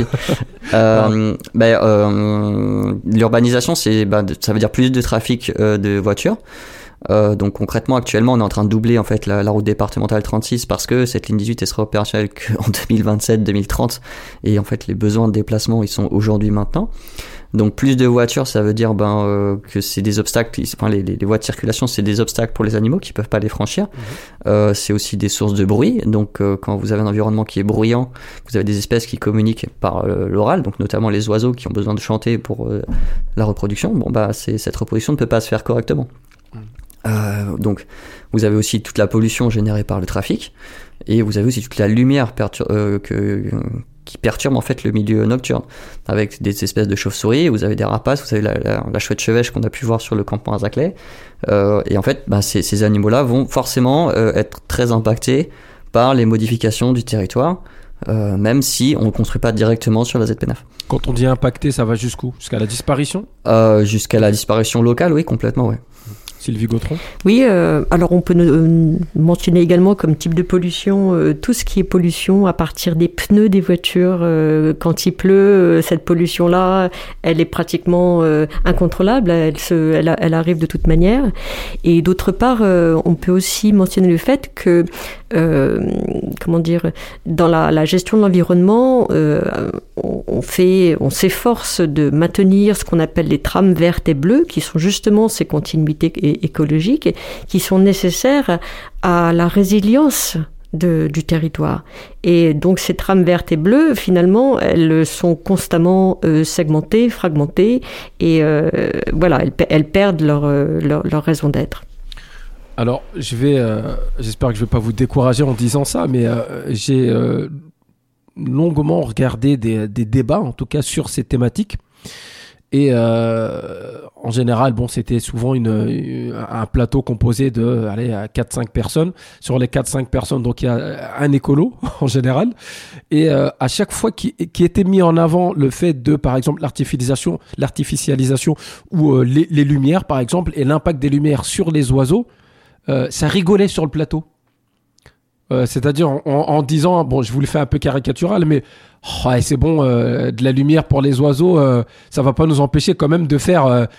L'urbanisation, ça veut dire plus de trafic de voitures. Donc concrètement, actuellement, on est en train de doubler, en fait, la route départementale 36 parce que cette ligne 18 elle sera opérationnelle qu'en 2027-2030 et en fait les besoins de déplacement ils sont aujourd'hui maintenant. Donc plus de voitures, ça veut dire que c'est des obstacles, les voies de circulation c'est des obstacles pour les animaux qui peuvent pas les franchir. C'est aussi des sources de bruit, donc quand vous avez un environnement qui est bruyant, vous avez des espèces qui communiquent par l'oral, donc notamment les oiseaux qui ont besoin de chanter pour la reproduction. Cette reproduction ne peut pas se faire correctement. Donc vous avez aussi toute la pollution générée par le trafic et vous avez aussi toute la lumière qui perturbe en fait le milieu nocturne avec des espèces de chauves-souris, vous avez des rapaces, vous avez la chouette chevêche qu'on a pu voir sur le campement à Saclay et en fait ces animaux-là vont forcément être très impactés par les modifications du territoire même si on ne construit pas directement sur la ZPNAF. Quand on dit impacté, ça va jusqu'où ? Jusqu'à la disparition ? Jusqu'à la disparition locale, oui, complètement, oui. Sylvie Gautron ? Oui, alors on peut mentionner également comme type de pollution tout ce qui est pollution à partir des pneus des voitures. Quand il pleut, cette pollution-là, elle est pratiquement incontrôlable, elle arrive de toute manière. Et d'autre part, on peut aussi mentionner le fait que, dans la gestion de l'environnement, on s'efforce de maintenir ce qu'on appelle les trames vertes et bleues, qui sont justement ces continuités écologiques qui sont nécessaires à la résilience du territoire. Et donc ces trames vertes et bleues, finalement, elles sont constamment segmentées, fragmentées, et elles perdent leur raison d'être. Alors, j'espère que je ne vais pas vous décourager en disant ça, mais j'ai longuement regardé des débats, en tout cas sur ces thématiques. Et en général, c'était souvent un plateau composé de 4-5 personnes. Sur les 4-5 personnes, donc il y a un écolo en général. Et à chaque fois qui était mis en avant le fait de, par exemple, l'artificialisation ou les lumières, par exemple, et l'impact des lumières sur les oiseaux, ça rigolait sur le plateau. C'est-à-dire en disant, je vous le fais un peu caricatural, mais c'est bon, de la lumière pour les oiseaux, ça va pas nous empêcher quand même de faire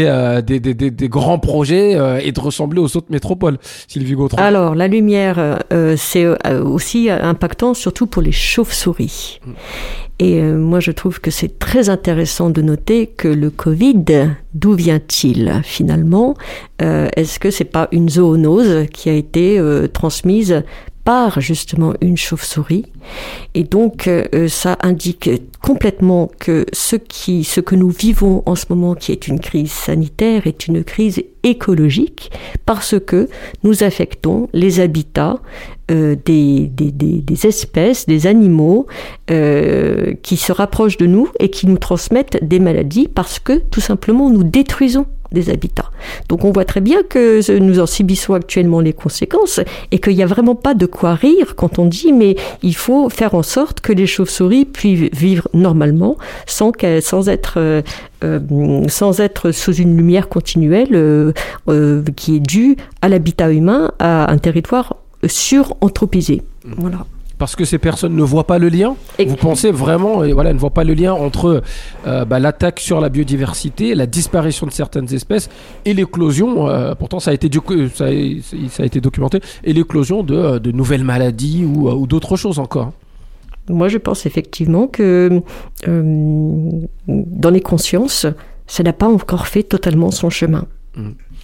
des grands projets et de ressembler aux autres métropoles. Sylvie Gautran. Alors, la lumière, c'est aussi impactant, surtout pour les chauves-souris. Et moi, je trouve que c'est très intéressant de noter que le Covid, d'où vient-il finalement ? Est-ce que c'est pas une zoonose qui a été transmise par justement une chauve-souris? Et donc ça indique complètement que ce que nous vivons en ce moment, qui est une crise sanitaire, est une crise écologique, parce que nous affectons les habitats des espèces, des animaux qui se rapprochent de nous et qui nous transmettent des maladies, parce que tout simplement nous détruisons des habitats. Donc on voit très bien que nous en subissons actuellement les conséquences et qu'il n'y a vraiment pas de quoi rire quand on dit mais il faut faire en sorte que les chauves-souris puissent vivre normalement sans être sous une lumière continuelle qui est due à l'habitat humain, à un territoire suranthropisé. Voilà. Parce que ces personnes ne voient pas le lien. Vous pensez vraiment, ne voient pas le lien entre l'attaque sur la biodiversité, la disparition de certaines espèces et l'éclosion, pourtant ça a été documenté, et l'éclosion de nouvelles maladies ou d'autres choses encore. Moi je pense effectivement que dans les consciences, ça n'a pas encore fait totalement son chemin. Happy ?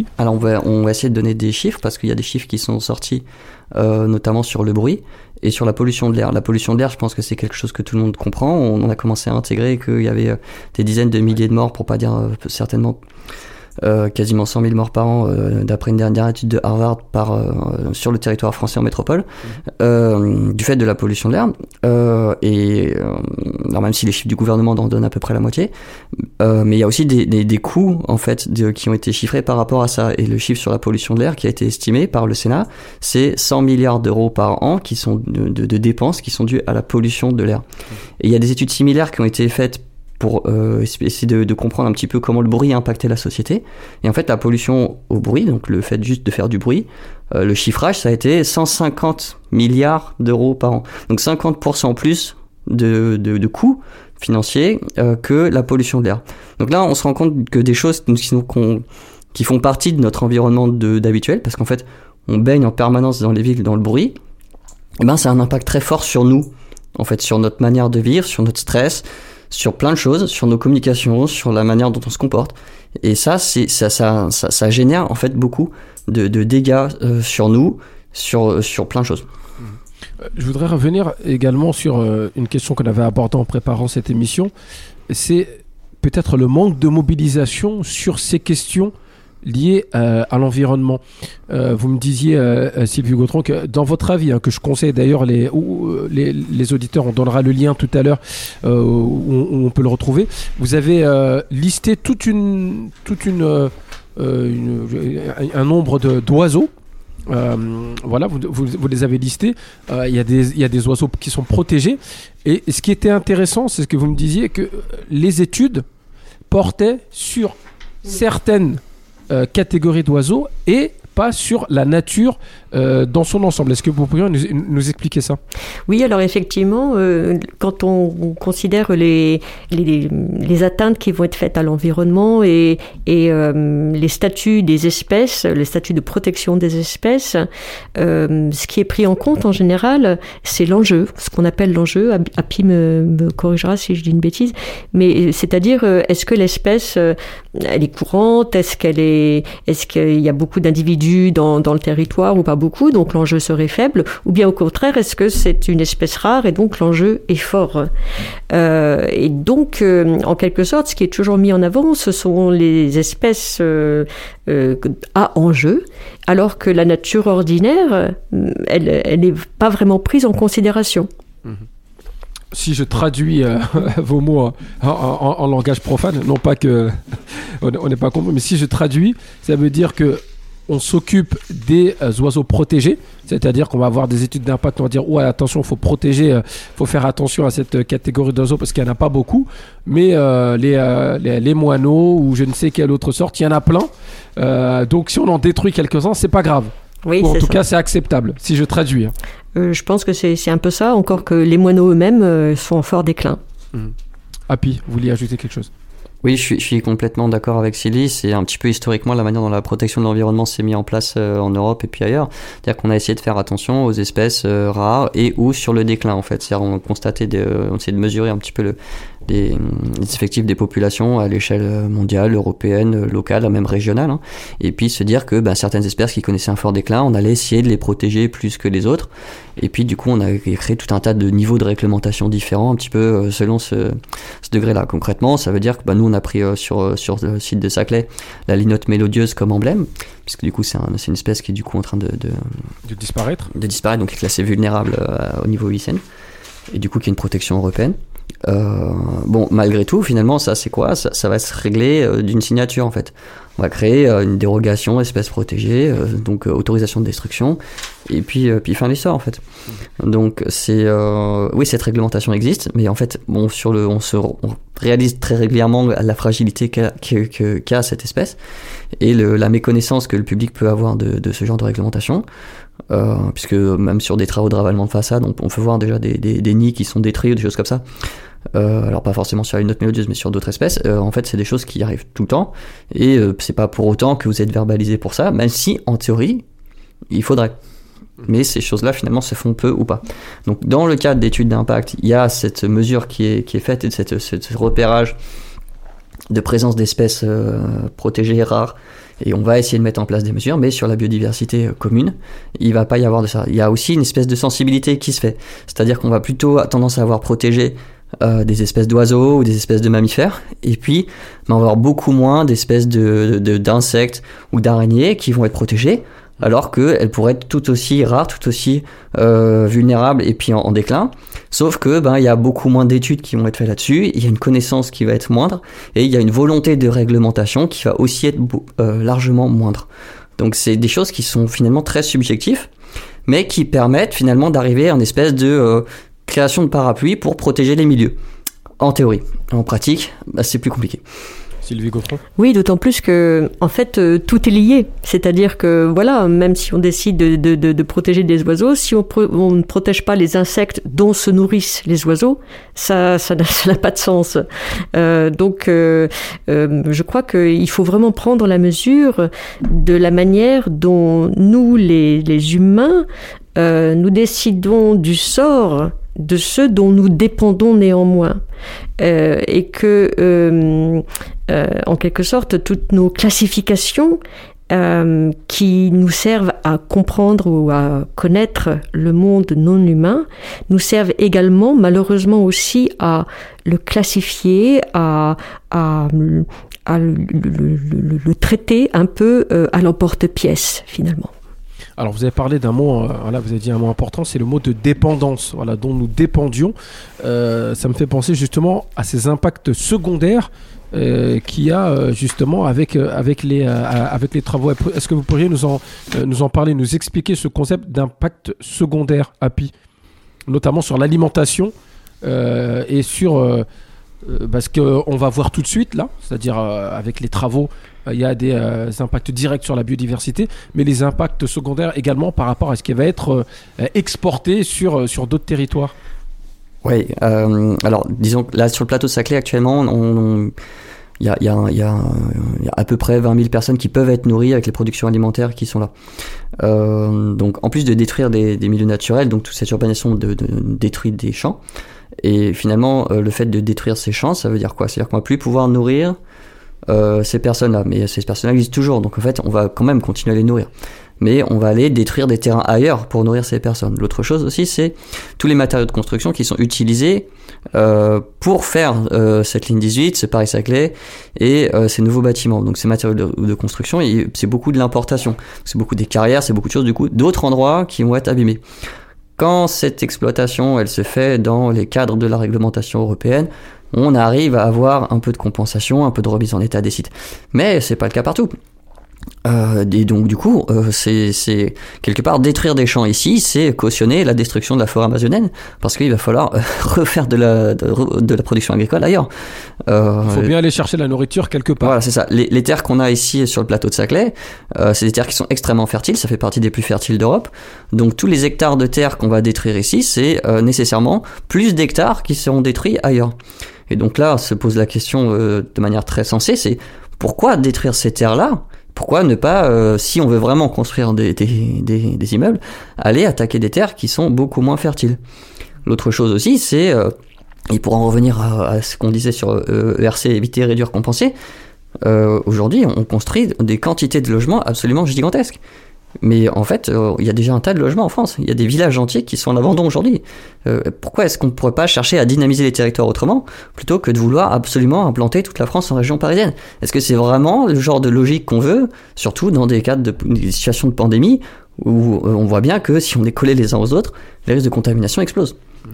Alors on va essayer de donner des chiffres, parce qu'il y a des chiffres qui sont sortis notamment sur le bruit et sur la pollution de l'air. La pollution de l'air, je pense que c'est quelque chose que tout le monde comprend. On a commencé à intégrer qu'il y avait des dizaines de milliers de morts, pour pas dire certainement quasiment 100 000 morts par an, d'après une dernière étude de Harvard sur le territoire français en métropole, du fait de la pollution de l'air. Alors même si les chiffres du gouvernement en donnent à peu près la moitié, mais il y a aussi des coûts en fait qui ont été chiffrés par rapport à ça. Et le chiffre sur la pollution de l'air qui a été estimé par le Sénat, c'est 100 milliards d'euros par an qui sont de dépenses qui sont dues à la pollution de l'air. Et il y a des études similaires qui ont été faites pour essayer de comprendre un petit peu comment le bruit impactait la société. Et en fait, la pollution au bruit, donc le fait juste de faire du bruit, le chiffrage, ça a été 150 milliards d'euros par an. Donc 50% plus de coûts financiers que la pollution de l'air. Donc là, on se rend compte que des choses qui font partie de notre environnement d'habituel, parce qu'en fait, on baigne en permanence dans les villes, dans le bruit, ça a un impact très fort sur nous, en fait, sur notre manière de vivre, sur notre stress, sur plein de choses, sur nos communications, sur la manière dont on se comporte. Et ça génère en fait beaucoup de dégâts sur nous, sur plein de choses. Je voudrais revenir également sur une question qu'on avait abordée en préparant cette émission. C'est peut-être le manque de mobilisation sur ces questions liées à l'environnement. Vous me disiez, Sylvie Gautran, que dans votre avis, que je conseille d'ailleurs, les auditeurs, on donnera le lien tout à l'heure où on peut le retrouver, vous avez listé un nombre d'oiseaux. Voilà, vous les avez listés. Il y a des oiseaux qui sont protégés. Et ce qui était intéressant, c'est ce que vous me disiez, que les études portaient sur certaines catégories d'oiseaux et pas sur la nature dans son ensemble. Est-ce que vous pourriez nous expliquer ça ? Oui, alors effectivement, quand on considère les atteintes qui vont être faites à l'environnement et les statuts des espèces, les statuts de protection des espèces, ce qui est pris en compte en général, c'est l'enjeu, ce qu'on appelle l'enjeu. Happy me corrigera si je dis une bêtise, mais c'est-à-dire, est-ce que l'espèce, elle est courante ? Est-ce qu'il y a beaucoup d'individus répandu dans le territoire ou pas beaucoup, donc l'enjeu serait faible, ou bien au contraire, est-ce que c'est une espèce rare et donc l'enjeu est fort. Et donc, en quelque sorte, ce qui est toujours mis en avant, ce sont les espèces à enjeu, alors que la nature ordinaire, elle n'est pas vraiment prise en considération. Si je traduis vos mots en langage profane, non pas que on n'est pas compris, mais si je traduis, ça veut dire que on s'occupe des oiseaux protégés, c'est-à-dire qu'on va avoir des études d'impact, on va dire ouais, attention, faut protéger, faut faire attention à cette catégorie d'oiseaux parce qu'il n'y en a pas beaucoup, mais les moineaux ou je ne sais quelle autre sorte, il y en a plein. Donc si on en détruit quelques-uns, c'est pas grave. Oui, ou en tout ça. cas, c'est acceptable, si je traduis. Je pense que c'est un peu ça, encore que les moineaux eux-mêmes sont en fort déclin. Happy, vous vouliez ajouter quelque chose? Oui, je suis complètement d'accord avec Sylvie. C'est un petit peu historiquement la manière dont la protection de l'environnement s'est mise en place en Europe et puis ailleurs. C'est-à-dire qu'on a essayé de faire attention aux espèces rares et ou sur le déclin en fait. C'est-à-dire on essaie de mesurer un petit peu les effectifs des populations à l'échelle mondiale, européenne, locale, même régionale. Et puis se dire que certaines espèces qui connaissaient un fort déclin, on allait essayer de les protéger plus que les autres. Et puis du coup, on a créé tout un tas de niveaux de réglementation différents, un petit peu selon ce degré-là. Concrètement, ça veut dire que nous, on a pris sur le site de Saclay la linotte mélodieuse comme emblème, puisque du coup, c'est une espèce qui est du coup en train de disparaître. De disparaître, donc est classée vulnérable au niveau IUCN, et du coup, qui a une protection européenne. Bon, malgré tout, finalement, ça c'est quoi ? Ça va se régler d'une signature en fait. On va créer une dérogation espèce protégée, donc autorisation de destruction, et puis fin de l'histoire en fait. Donc oui, cette réglementation existe, mais en fait, bon, on réalise très régulièrement la fragilité qu'a cette espèce et la méconnaissance que le public peut avoir de ce genre de réglementation. Puisque même sur des travaux de ravalement de façade, on peut voir déjà des nids qui sont détruits ou des choses comme ça. Alors pas forcément sur une note mélodieuse, mais sur d'autres espèces. En fait, c'est des choses qui arrivent tout le temps, et c'est pas pour autant que vous êtes verbalisé pour ça, même si en théorie il faudrait. Mais ces choses-là finalement se font peu ou pas. Donc dans le cadre d'études d'impact, il y a cette mesure qui est faite, et de ce repérage de présence d'espèces protégées rares. Et on va essayer de mettre en place des mesures, mais sur la biodiversité commune, il va pas y avoir de ça. Il y a aussi une espèce de sensibilité qui se fait. C'est-à-dire qu'on va plutôt tendance à avoir protégé des espèces d'oiseaux ou des espèces de mammifères, et puis on va avoir beaucoup moins d'espèces d'insectes ou d'araignées qui vont être protégées, alors qu'elles pourraient être tout aussi rares, tout aussi vulnérables et puis en déclin. Sauf que il y a beaucoup moins d'études qui vont être faites là-dessus, il y a une connaissance qui va être moindre, et il y a une volonté de réglementation qui va aussi être largement moindre. Donc c'est des choses qui sont finalement très subjectives, mais qui permettent finalement d'arriver à une espèce de création de parapluie pour protéger les milieux. En théorie. En pratique, c'est plus compliqué. Sylvie Gaufron ? Oui, d'autant plus que, en fait, tout est lié. C'est-à-dire que, voilà, même si on décide de protéger des oiseaux, si on ne protège pas les insectes dont se nourrissent les oiseaux, ça n'a pas de sens. Donc, je crois qu'il faut vraiment prendre la mesure de la manière dont nous, les humains, nous décidons du sort de ceux dont nous dépendons néanmoins, et que en quelque sorte toutes nos classifications qui nous servent à comprendre ou à connaître le monde non humain nous servent également malheureusement aussi à le classifier, à le traiter un peu à l'emporte-pièce finalement. Alors vous avez parlé d'un mot, vous avez dit un mot important, c'est le mot de dépendance, dont nous dépendions. Ça me fait penser justement à ces impacts secondaires qu'il y a justement avec les travaux. Est-ce que vous pourriez nous en parler, nous expliquer ce concept d'impact secondaire, Happy, notamment sur l'alimentation et sur ce qu'on va voir tout de suite là, c'est-à-dire avec les travaux. Il y a des impacts directs sur la biodiversité, mais les impacts secondaires également par rapport à ce qui va être exporté sur d'autres territoires. Oui, alors disons que là sur le plateau de Saclay actuellement, il y a à peu près 20 000 personnes qui peuvent être nourries avec les productions alimentaires qui sont là. Donc en plus de détruire des milieux naturels, donc toute cette urbanisation détruit des champs, et finalement le fait de détruire ces champs, ça veut dire quoi ? C'est-à-dire qu'on va plus pouvoir nourrir ces personnes-là. Mais ces personnes-là existent toujours, donc en fait, on va quand même continuer à les nourrir. Mais on va aller détruire des terrains ailleurs pour nourrir ces personnes. L'autre chose aussi, c'est tous les matériaux de construction qui sont utilisés pour faire cette ligne 18, ce Paris-Saclay et ces nouveaux bâtiments. Donc ces matériaux de construction, c'est beaucoup de l'importation. C'est beaucoup des carrières, c'est beaucoup de choses, du coup, d'autres endroits qui vont être abîmés. Quand cette exploitation, elle se fait dans les cadres de la réglementation européenne, on arrive à avoir un peu de compensation, un peu de remise en état des sites. Mais c'est pas le cas partout. Et donc du coup, c'est quelque part détruire des champs ici, c'est cautionner la destruction de la forêt amazonienne, parce qu'il va falloir refaire de la production agricole ailleurs. Il faut bien aller chercher la nourriture quelque part. Voilà, c'est ça. Les terres qu'on a ici sur le plateau de Saclay, c'est des terres qui sont extrêmement fertiles, ça fait partie des plus fertiles d'Europe. Donc tous les hectares de terre qu'on va détruire ici, c'est nécessairement plus d'hectares qui seront détruits ailleurs. Et donc là, se pose la question de manière très sensée, c'est pourquoi détruire ces terres-là ? Pourquoi ne pas, si on veut vraiment construire des immeubles, aller attaquer des terres qui sont beaucoup moins fertiles ? L'autre chose aussi, c'est, et pour en revenir à ce qu'on disait sur ERC, éviter, réduire, compenser, aujourd'hui, on construit des quantités de logements absolument gigantesques. Mais en fait, il y a déjà un tas de logements en France. Il y a des villages entiers qui sont en abandon aujourd'hui. Pourquoi est-ce qu'on ne pourrait pas chercher à dynamiser les territoires autrement, plutôt que de vouloir absolument implanter toute la France en région parisienne ? Est-ce que c'est vraiment le genre de logique qu'on veut, surtout dans des cadres des situations de pandémie, où on voit bien que si on est collés les uns aux autres, les risques de contamination explosent ?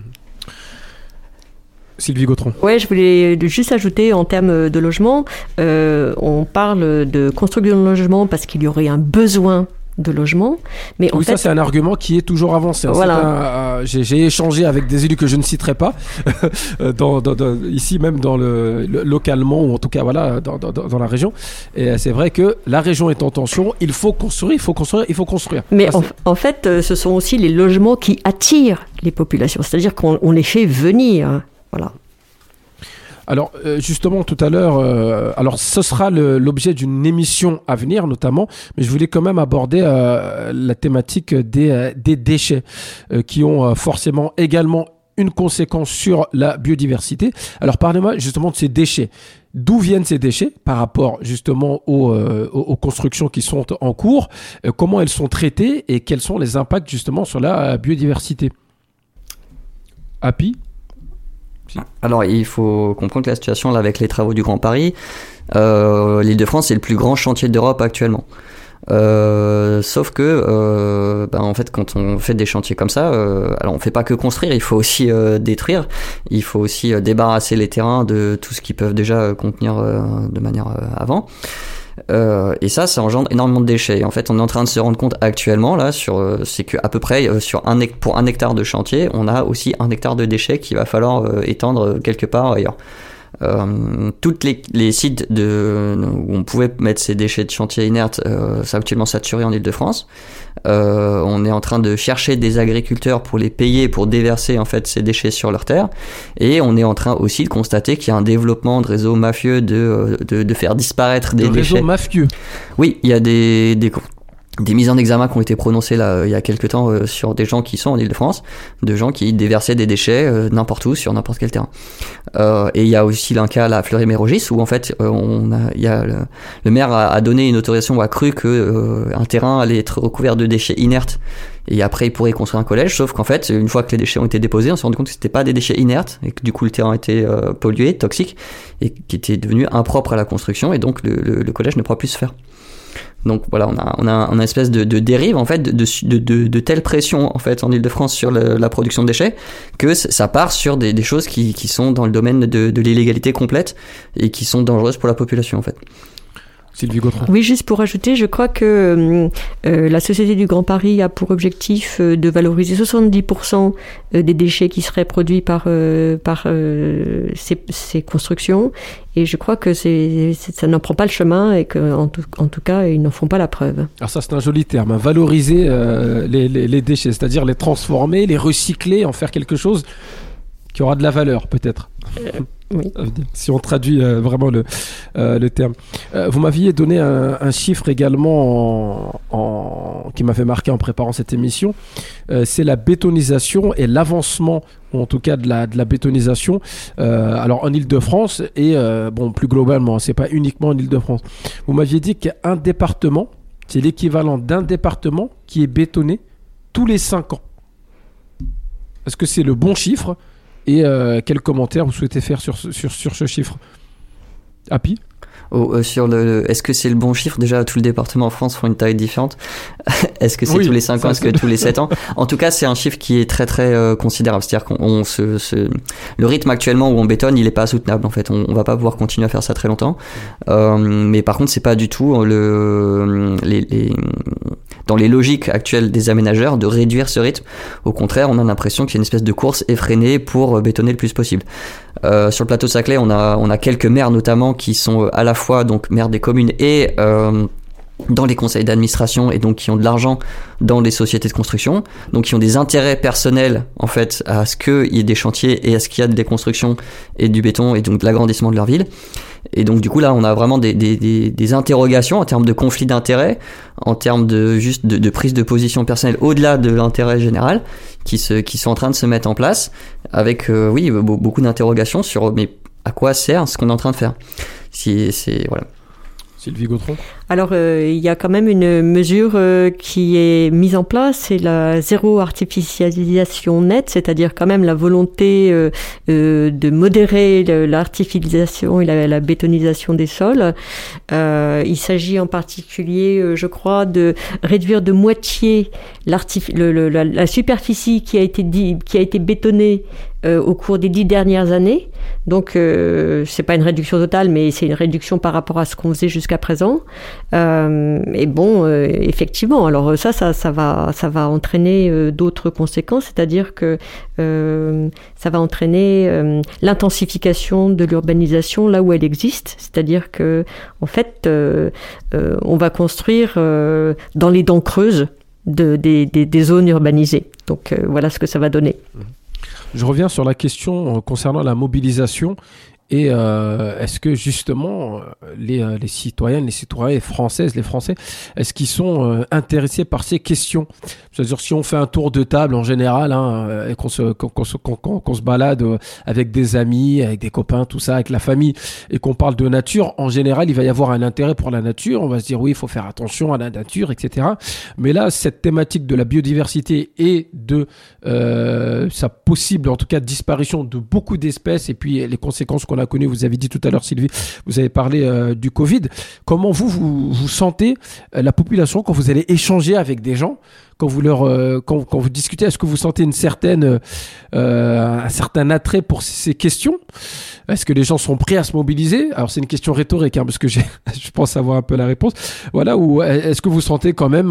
Sylvie Gautron. Ouais, je voulais juste ajouter en termes de logement, on parle de construction de logement parce qu'il y aurait un besoin de logement, mais en fait, ça c'est un argument qui est toujours avancé. Voilà. J'ai échangé avec des élus que je ne citerai pas, ici même localement ou en tout cas voilà dans la région. Et c'est vrai que la région est en tension. Il faut construire. Mais en fait, ce sont aussi les logements qui attirent les populations, c'est-à-dire qu'on les fait venir. Voilà. Alors justement tout à l'heure, alors ce sera l'objet d'une émission à venir notamment, mais je voulais quand même aborder la thématique des déchets qui ont forcément également une conséquence sur la biodiversité. Alors parlez-moi justement de ces déchets. D'où viennent ces déchets par rapport justement aux constructions qui sont en cours, comment elles sont traitées et quels sont les impacts justement sur la biodiversité ? Happy ? Alors, il faut comprendre que la situation là, avec les travaux du Grand Paris, l'Île-de-France est le plus grand chantier d'Europe actuellement. Sauf que, en fait, quand on fait des chantiers comme ça, alors on fait pas que construire, il faut aussi détruire, il faut aussi débarrasser les terrains de tout ce qu'ils peuvent déjà contenir de manière avant. Et ça engendre énormément de déchets. Et en fait, on est en train de se rendre compte actuellement là c'est que à peu près pour 1 hectare de chantier, on a aussi 1 hectare de déchets qu'il va falloir étendre quelque part ailleurs. Toutes les sites où on pouvait mettre ces déchets de chantier inertes, c'est actuellement saturé en Île-de-France. On est en train de chercher des agriculteurs pour les payer pour déverser en fait ces déchets sur leurs terres, et on est en train aussi de constater qu'il y a un développement de réseaux mafieux de faire disparaître des déchets. Réseaux mafieux. Oui, il y a des mises en examen qui ont été prononcées là, il y a quelques temps sur des gens qui sont en Île-de-France, de gens qui déversaient des déchets n'importe où, sur n'importe quel terrain. Et il y a aussi un cas à Fleury-Mérogis où en fait le maire a donné une autorisation ou a cru que un terrain allait être recouvert de déchets inertes et après il pourrait construire un collège, sauf qu'en fait une fois que les déchets ont été déposés, on s'est rendu compte que c'était pas des déchets inertes et que du coup le terrain était pollué, toxique et qui était devenu impropre à la construction, et donc le collège ne pourra plus se faire. Donc voilà, on a une espèce de dérive en fait de telle pression en fait en Île-de-France sur la production de déchets que ça part sur des choses qui sont dans le domaine de l'illégalité complète et qui sont dangereuses pour la population en fait. Sylvie Gautron. Oui, juste pour ajouter, je crois que la Société du Grand Paris a pour objectif de valoriser 70% des déchets qui seraient produits par ces constructions. Et je crois que ça n'en prend pas le chemin et qu'en tout cas, ils n'en font pas la preuve. Alors ça, c'est un joli terme, hein. Valoriser les déchets, c'est-à-dire les transformer, les recycler, en faire quelque chose qui aura de la valeur, peut-être. Oui. Si on traduit vraiment le terme. Vous m'aviez donné un chiffre également qui m'a fait marquer en préparant cette émission. C'est la bétonisation et l'avancement, ou en tout cas de la bétonisation, alors en Île-de-France et plus globalement, c'est pas uniquement en Île-de-France. Vous m'aviez dit qu'un département, c'est l'équivalent d'un département qui est bétonné tous les 5 ans. Est-ce que c'est le bon chiffre ? Et quel commentaire vous souhaitez faire sur ce chiffre ? Happy ? Est-ce que c'est le bon chiffre ? Déjà, tous les départements en France font une taille différente. Est-ce que c'est tous les 5 ans ? Est-ce que tous les 7 ans ? En tout cas, c'est un chiffre qui est très très considérable. C'est-à-dire le rythme actuellement où on bétonne, il n'est pas soutenable en fait. On va pas pouvoir continuer à faire ça très longtemps. Mais par contre, c'est pas du tout dans les logiques actuelles des aménageurs de réduire ce rythme. Au contraire, on a l'impression qu'il y a une espèce de course effrénée pour bétonner le plus possible. Sur le plateau de Saclay, on a quelques maires notamment qui sont à la fois donc maires des communes et dans les conseils d'administration et donc qui ont de l'argent dans les sociétés de construction, donc qui ont des intérêts personnels en fait à ce qu'il y ait des chantiers et à ce qu'il y ait des constructions et du béton et donc de l'agrandissement de leur ville. Et donc du coup là on a vraiment des interrogations en termes de conflit d'intérêts, en termes de prise de position personnelle au-delà de l'intérêt général qui sont en train de se mettre en place avec beaucoup d'interrogations sur mais à quoi sert ce qu'on est en train de faire. Voilà. Sylvie Gautron. Alors, il y a quand même une mesure qui est mise en place, c'est la zéro artificialisation nette, c'est-à-dire quand même la volonté de modérer l'artificialisation et la bétonisation des sols. Il s'agit en particulier, je crois, de réduire de moitié la superficie qui a été bétonnée au cours des 10 dernières années. Donc, c'est pas une réduction totale, mais c'est une réduction par rapport à ce qu'on faisait jusqu'à présent. Et bon, effectivement, alors ça va entraîner d'autres conséquences, c'est-à-dire que ça va entraîner l'intensification de l'urbanisation là où elle existe, c'est-à-dire que en fait, on va construire dans les dents creuses des zones urbanisées. Donc voilà ce que ça va donner. Je reviens sur la question concernant la mobilisation. Et est-ce que justement les citoyennes, les citoyens françaises, les Français, est-ce qu'ils sont intéressés par ces questions ? C'est-à-dire si on fait un tour de table en général, et qu'on se balade avec des amis, avec des copains, tout ça, avec la famille, et qu'on parle de nature, en général, il va y avoir un intérêt pour la nature. On va se dire oui, il faut faire attention à la nature, etc. Mais là, cette thématique de la biodiversité et de sa possible, en tout cas, disparition de beaucoup d'espèces, et puis les conséquences qu'on a connues, vous avez dit tout à l'heure, Sylvie, vous avez parlé du Covid. Comment vous sentez la population quand vous allez échanger avec des gens, quand vous discutez, est-ce que vous sentez un certain attrait pour ces questions ? Est-ce que les gens sont prêts à se mobiliser ? Alors c'est une question rhétorique, parce que je pense avoir un peu la réponse. Voilà, ou est-ce que vous sentez quand même,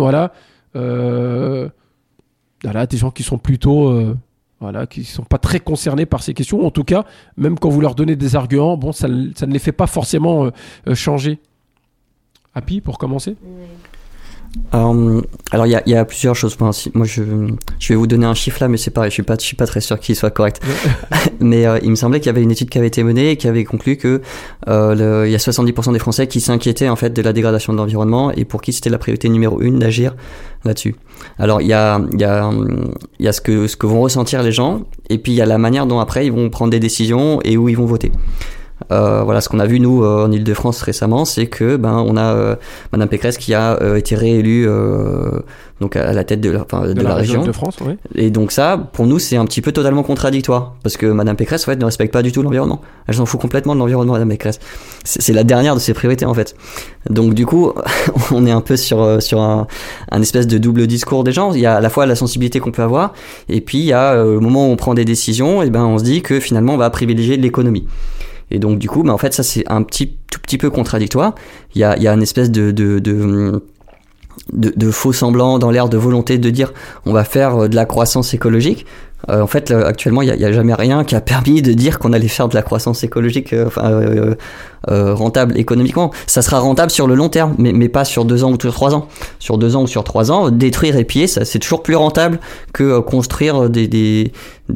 des gens qui sont plutôt, qui sont pas très concernés par ces questions. En tout cas, même quand vous leur donnez des arguments, ça ne les fait pas forcément changer. Happy, pour commencer ? Alors il y a plusieurs choses. Moi je vais vous donner un chiffre là, mais c'est pareil, je suis pas très sûr qu'il soit correct. Mais il me semblait qu'il y avait une étude qui avait été menée et qui avait conclu que il y a 70% des Français qui s'inquiétaient en fait de la dégradation de l'environnement et pour qui c'était la priorité numéro 1 d'agir là-dessus. Alors il y a ce que vont ressentir les gens et puis il y a la manière dont après ils vont prendre des décisions et où ils vont voter. Ce qu'on a vu nous en Île-de-France récemment, c'est que on a Madame Pécresse qui a été réélue donc à la tête de la région de France, oui. Et donc ça, pour nous, c'est un petit peu totalement contradictoire parce que Madame Pécresse en fait ne respecte pas du tout l'environnement. Elle s'en fout complètement de l'environnement, Madame Pécresse. C'est la dernière de ses priorités en fait. Donc du coup, on est un peu sur un espèce de double discours des gens. Il y a à la fois la sensibilité qu'on peut avoir et puis il y a le moment où on prend des décisions, et on se dit que finalement on va privilégier l'économie. Et donc du coup, en fait, ça c'est tout petit peu contradictoire. Il y a une espèce de faux semblant dans l'air de volonté de dire on va faire de la croissance écologique, En fait, actuellement, il n'y a jamais rien qui a permis de dire qu'on allait faire de la croissance écologique rentable économiquement. Ça sera rentable sur le long terme, mais pas sur 2 ans ou sur 3 ans. Sur 2 ans ou sur 3 ans, détruire et piller, ça, c'est toujours plus rentable que construire des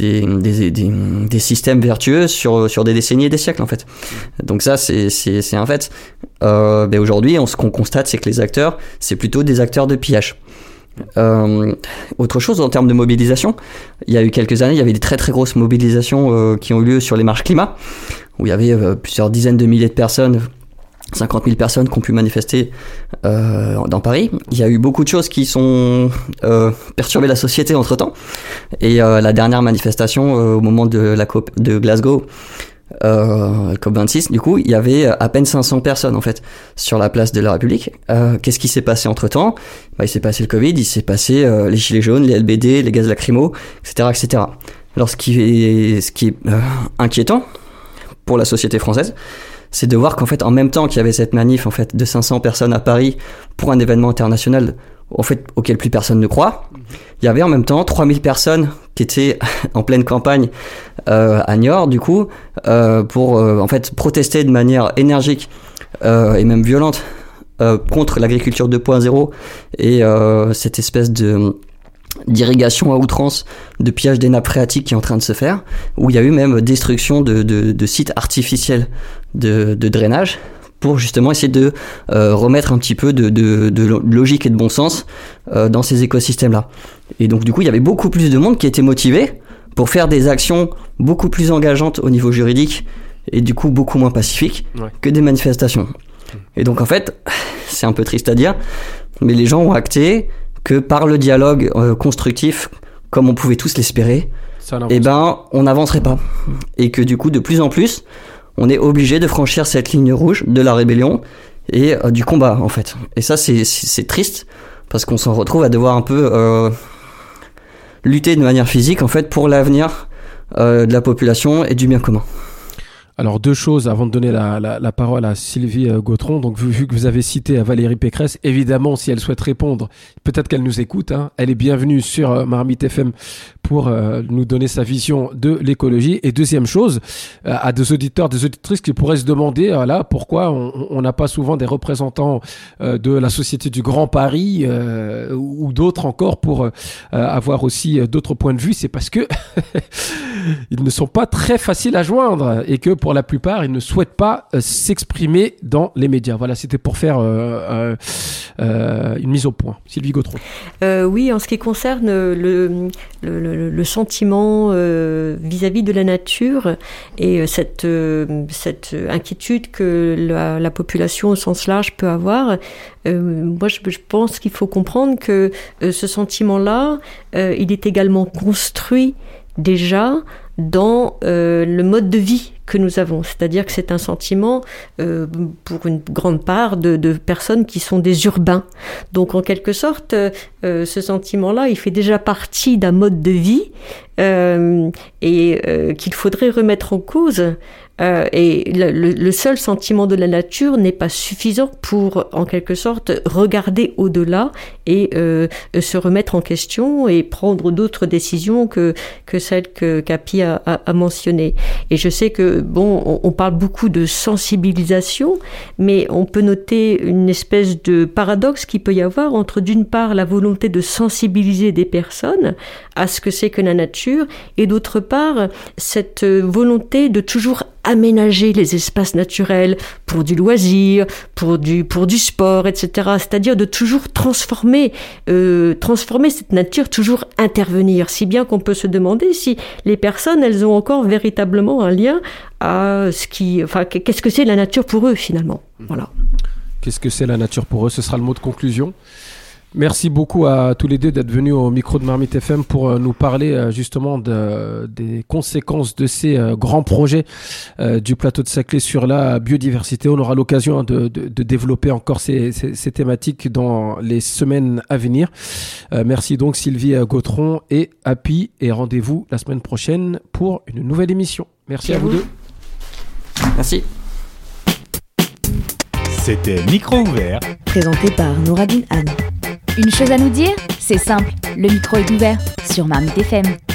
systèmes vertueux sur des décennies et des siècles, en fait. Donc ça, c'est un fait. Aujourd'hui, ce qu'on constate, c'est que les acteurs, c'est plutôt des acteurs de pillage. Autre chose en termes de mobilisation, il y a eu quelques années, il y avait des très très grosses mobilisations qui ont eu lieu sur les marches climat, où il y avait plusieurs dizaines de milliers de personnes, 50 000 personnes qui ont pu manifester dans Paris. Il y a eu beaucoup de choses qui sont perturbé la société entre temps, et la dernière manifestation au moment de la COP de Glasgow, COP26, du coup, il y avait à peine 500 personnes en fait sur la place de la République. Qu'est-ce qui s'est passé entre temps? Il s'est passé le Covid, il s'est passé les gilets jaunes, les LBD, les gaz lacrymaux, etc., etc. Alors ce qui est inquiétant pour la société française, c'est de voir qu'en fait, en même temps qu'il y avait cette manif en fait de 500 personnes à Paris pour un événement international en fait auquel plus personne ne croit, il y avait en même temps 3000 personnes qui étaient en pleine campagne à Niort, du coup, pour en fait protester de manière énergique et même violente contre l'agriculture 2.0 et cette espèce d'irrigation à outrance, de pillage des nappes phréatiques qui est en train de se faire, où il y a eu même destruction de sites artificiels de drainage, pour justement essayer de remettre un petit peu de logique et de bon sens dans ces écosystèmes-là. Et donc du coup, il y avait beaucoup plus de monde qui était motivé pour faire des actions beaucoup plus engageantes au niveau juridique et du coup beaucoup moins pacifiques que des manifestations. Et donc en fait, c'est un peu triste à dire, mais les gens ont acté que par le dialogue constructif, comme on pouvait tous l'espérer, on n'avancerait pas. Et que du coup, de plus en plus, on est obligé de franchir cette ligne rouge de la rébellion et du combat, en fait. Et ça, c'est triste, parce qu'on s'en retrouve à devoir un peu lutter de manière physique, en fait, pour l'avenir de la population et du bien commun. Alors, 2 choses avant de donner la parole à Sylvie Gautron. Donc, vu que vous avez cité Valérie Pécresse, évidemment, si elle souhaite répondre, peut-être qu'elle nous écoute, hein, elle est bienvenue sur Marmite FM pour nous donner sa vision de l'écologie. Et deuxième chose, à des auditeurs, des auditrices qui pourraient se demander pourquoi on n'a pas souvent des représentants de la Société du Grand Paris ou d'autres encore pour avoir aussi d'autres points de vue. C'est parce que ils ne sont pas très faciles à joindre et que pour la plupart, ils ne souhaitent pas s'exprimer dans les médias. Voilà, c'était pour faire une mise au point. Sylvie Gautron. Oui, en ce qui concerne le sentiment vis-à-vis de la nature et cette inquiétude que la population au sens large peut avoir, moi je pense qu'il faut comprendre que ce sentiment-là, il est également construit déjà dans le mode de vie que nous avons. C'est-à-dire que c'est un sentiment, pour une grande part, de personnes qui sont des urbains. Donc, en quelque sorte, ce sentiment-là, il fait déjà partie d'un mode de vie et qu'il faudrait remettre en cause. Et le seul sentiment de la nature n'est pas suffisant pour, en quelque sorte, regarder au-delà et se remettre en question et prendre d'autres décisions que celles que Capi a mentionnées. Et je sais que, on parle beaucoup de sensibilisation, mais on peut noter une espèce de paradoxe qu'il peut y avoir entre, d'une part, la volonté de sensibiliser des personnes à ce que c'est que la nature, et d'autre part, cette volonté de toujours aménager les espaces naturels pour du loisir, pour du sport, etc. C'est-à-dire de toujours transformer cette nature, toujours intervenir, si bien qu'on peut se demander si les personnes, elles ont encore véritablement un lien à qu'est-ce que c'est la nature pour eux finalement. Voilà. Qu'est-ce que c'est la nature pour eux? Ce sera le mot de conclusion. Merci beaucoup à tous les deux d'être venus au micro de Marmite FM pour nous parler justement des conséquences de ces grands projets du plateau de Saclay sur la biodiversité. On aura l'occasion de développer encore ces thématiques dans les semaines à venir. Merci donc Sylvie Gautron et Happy, et rendez-vous la semaine prochaine pour une nouvelle émission. Merci à vous deux. Merci. C'était Micro ouvert, présenté par Nouradine Anne. Une chose à nous dire, c'est simple, le micro est ouvert sur Marmite FM.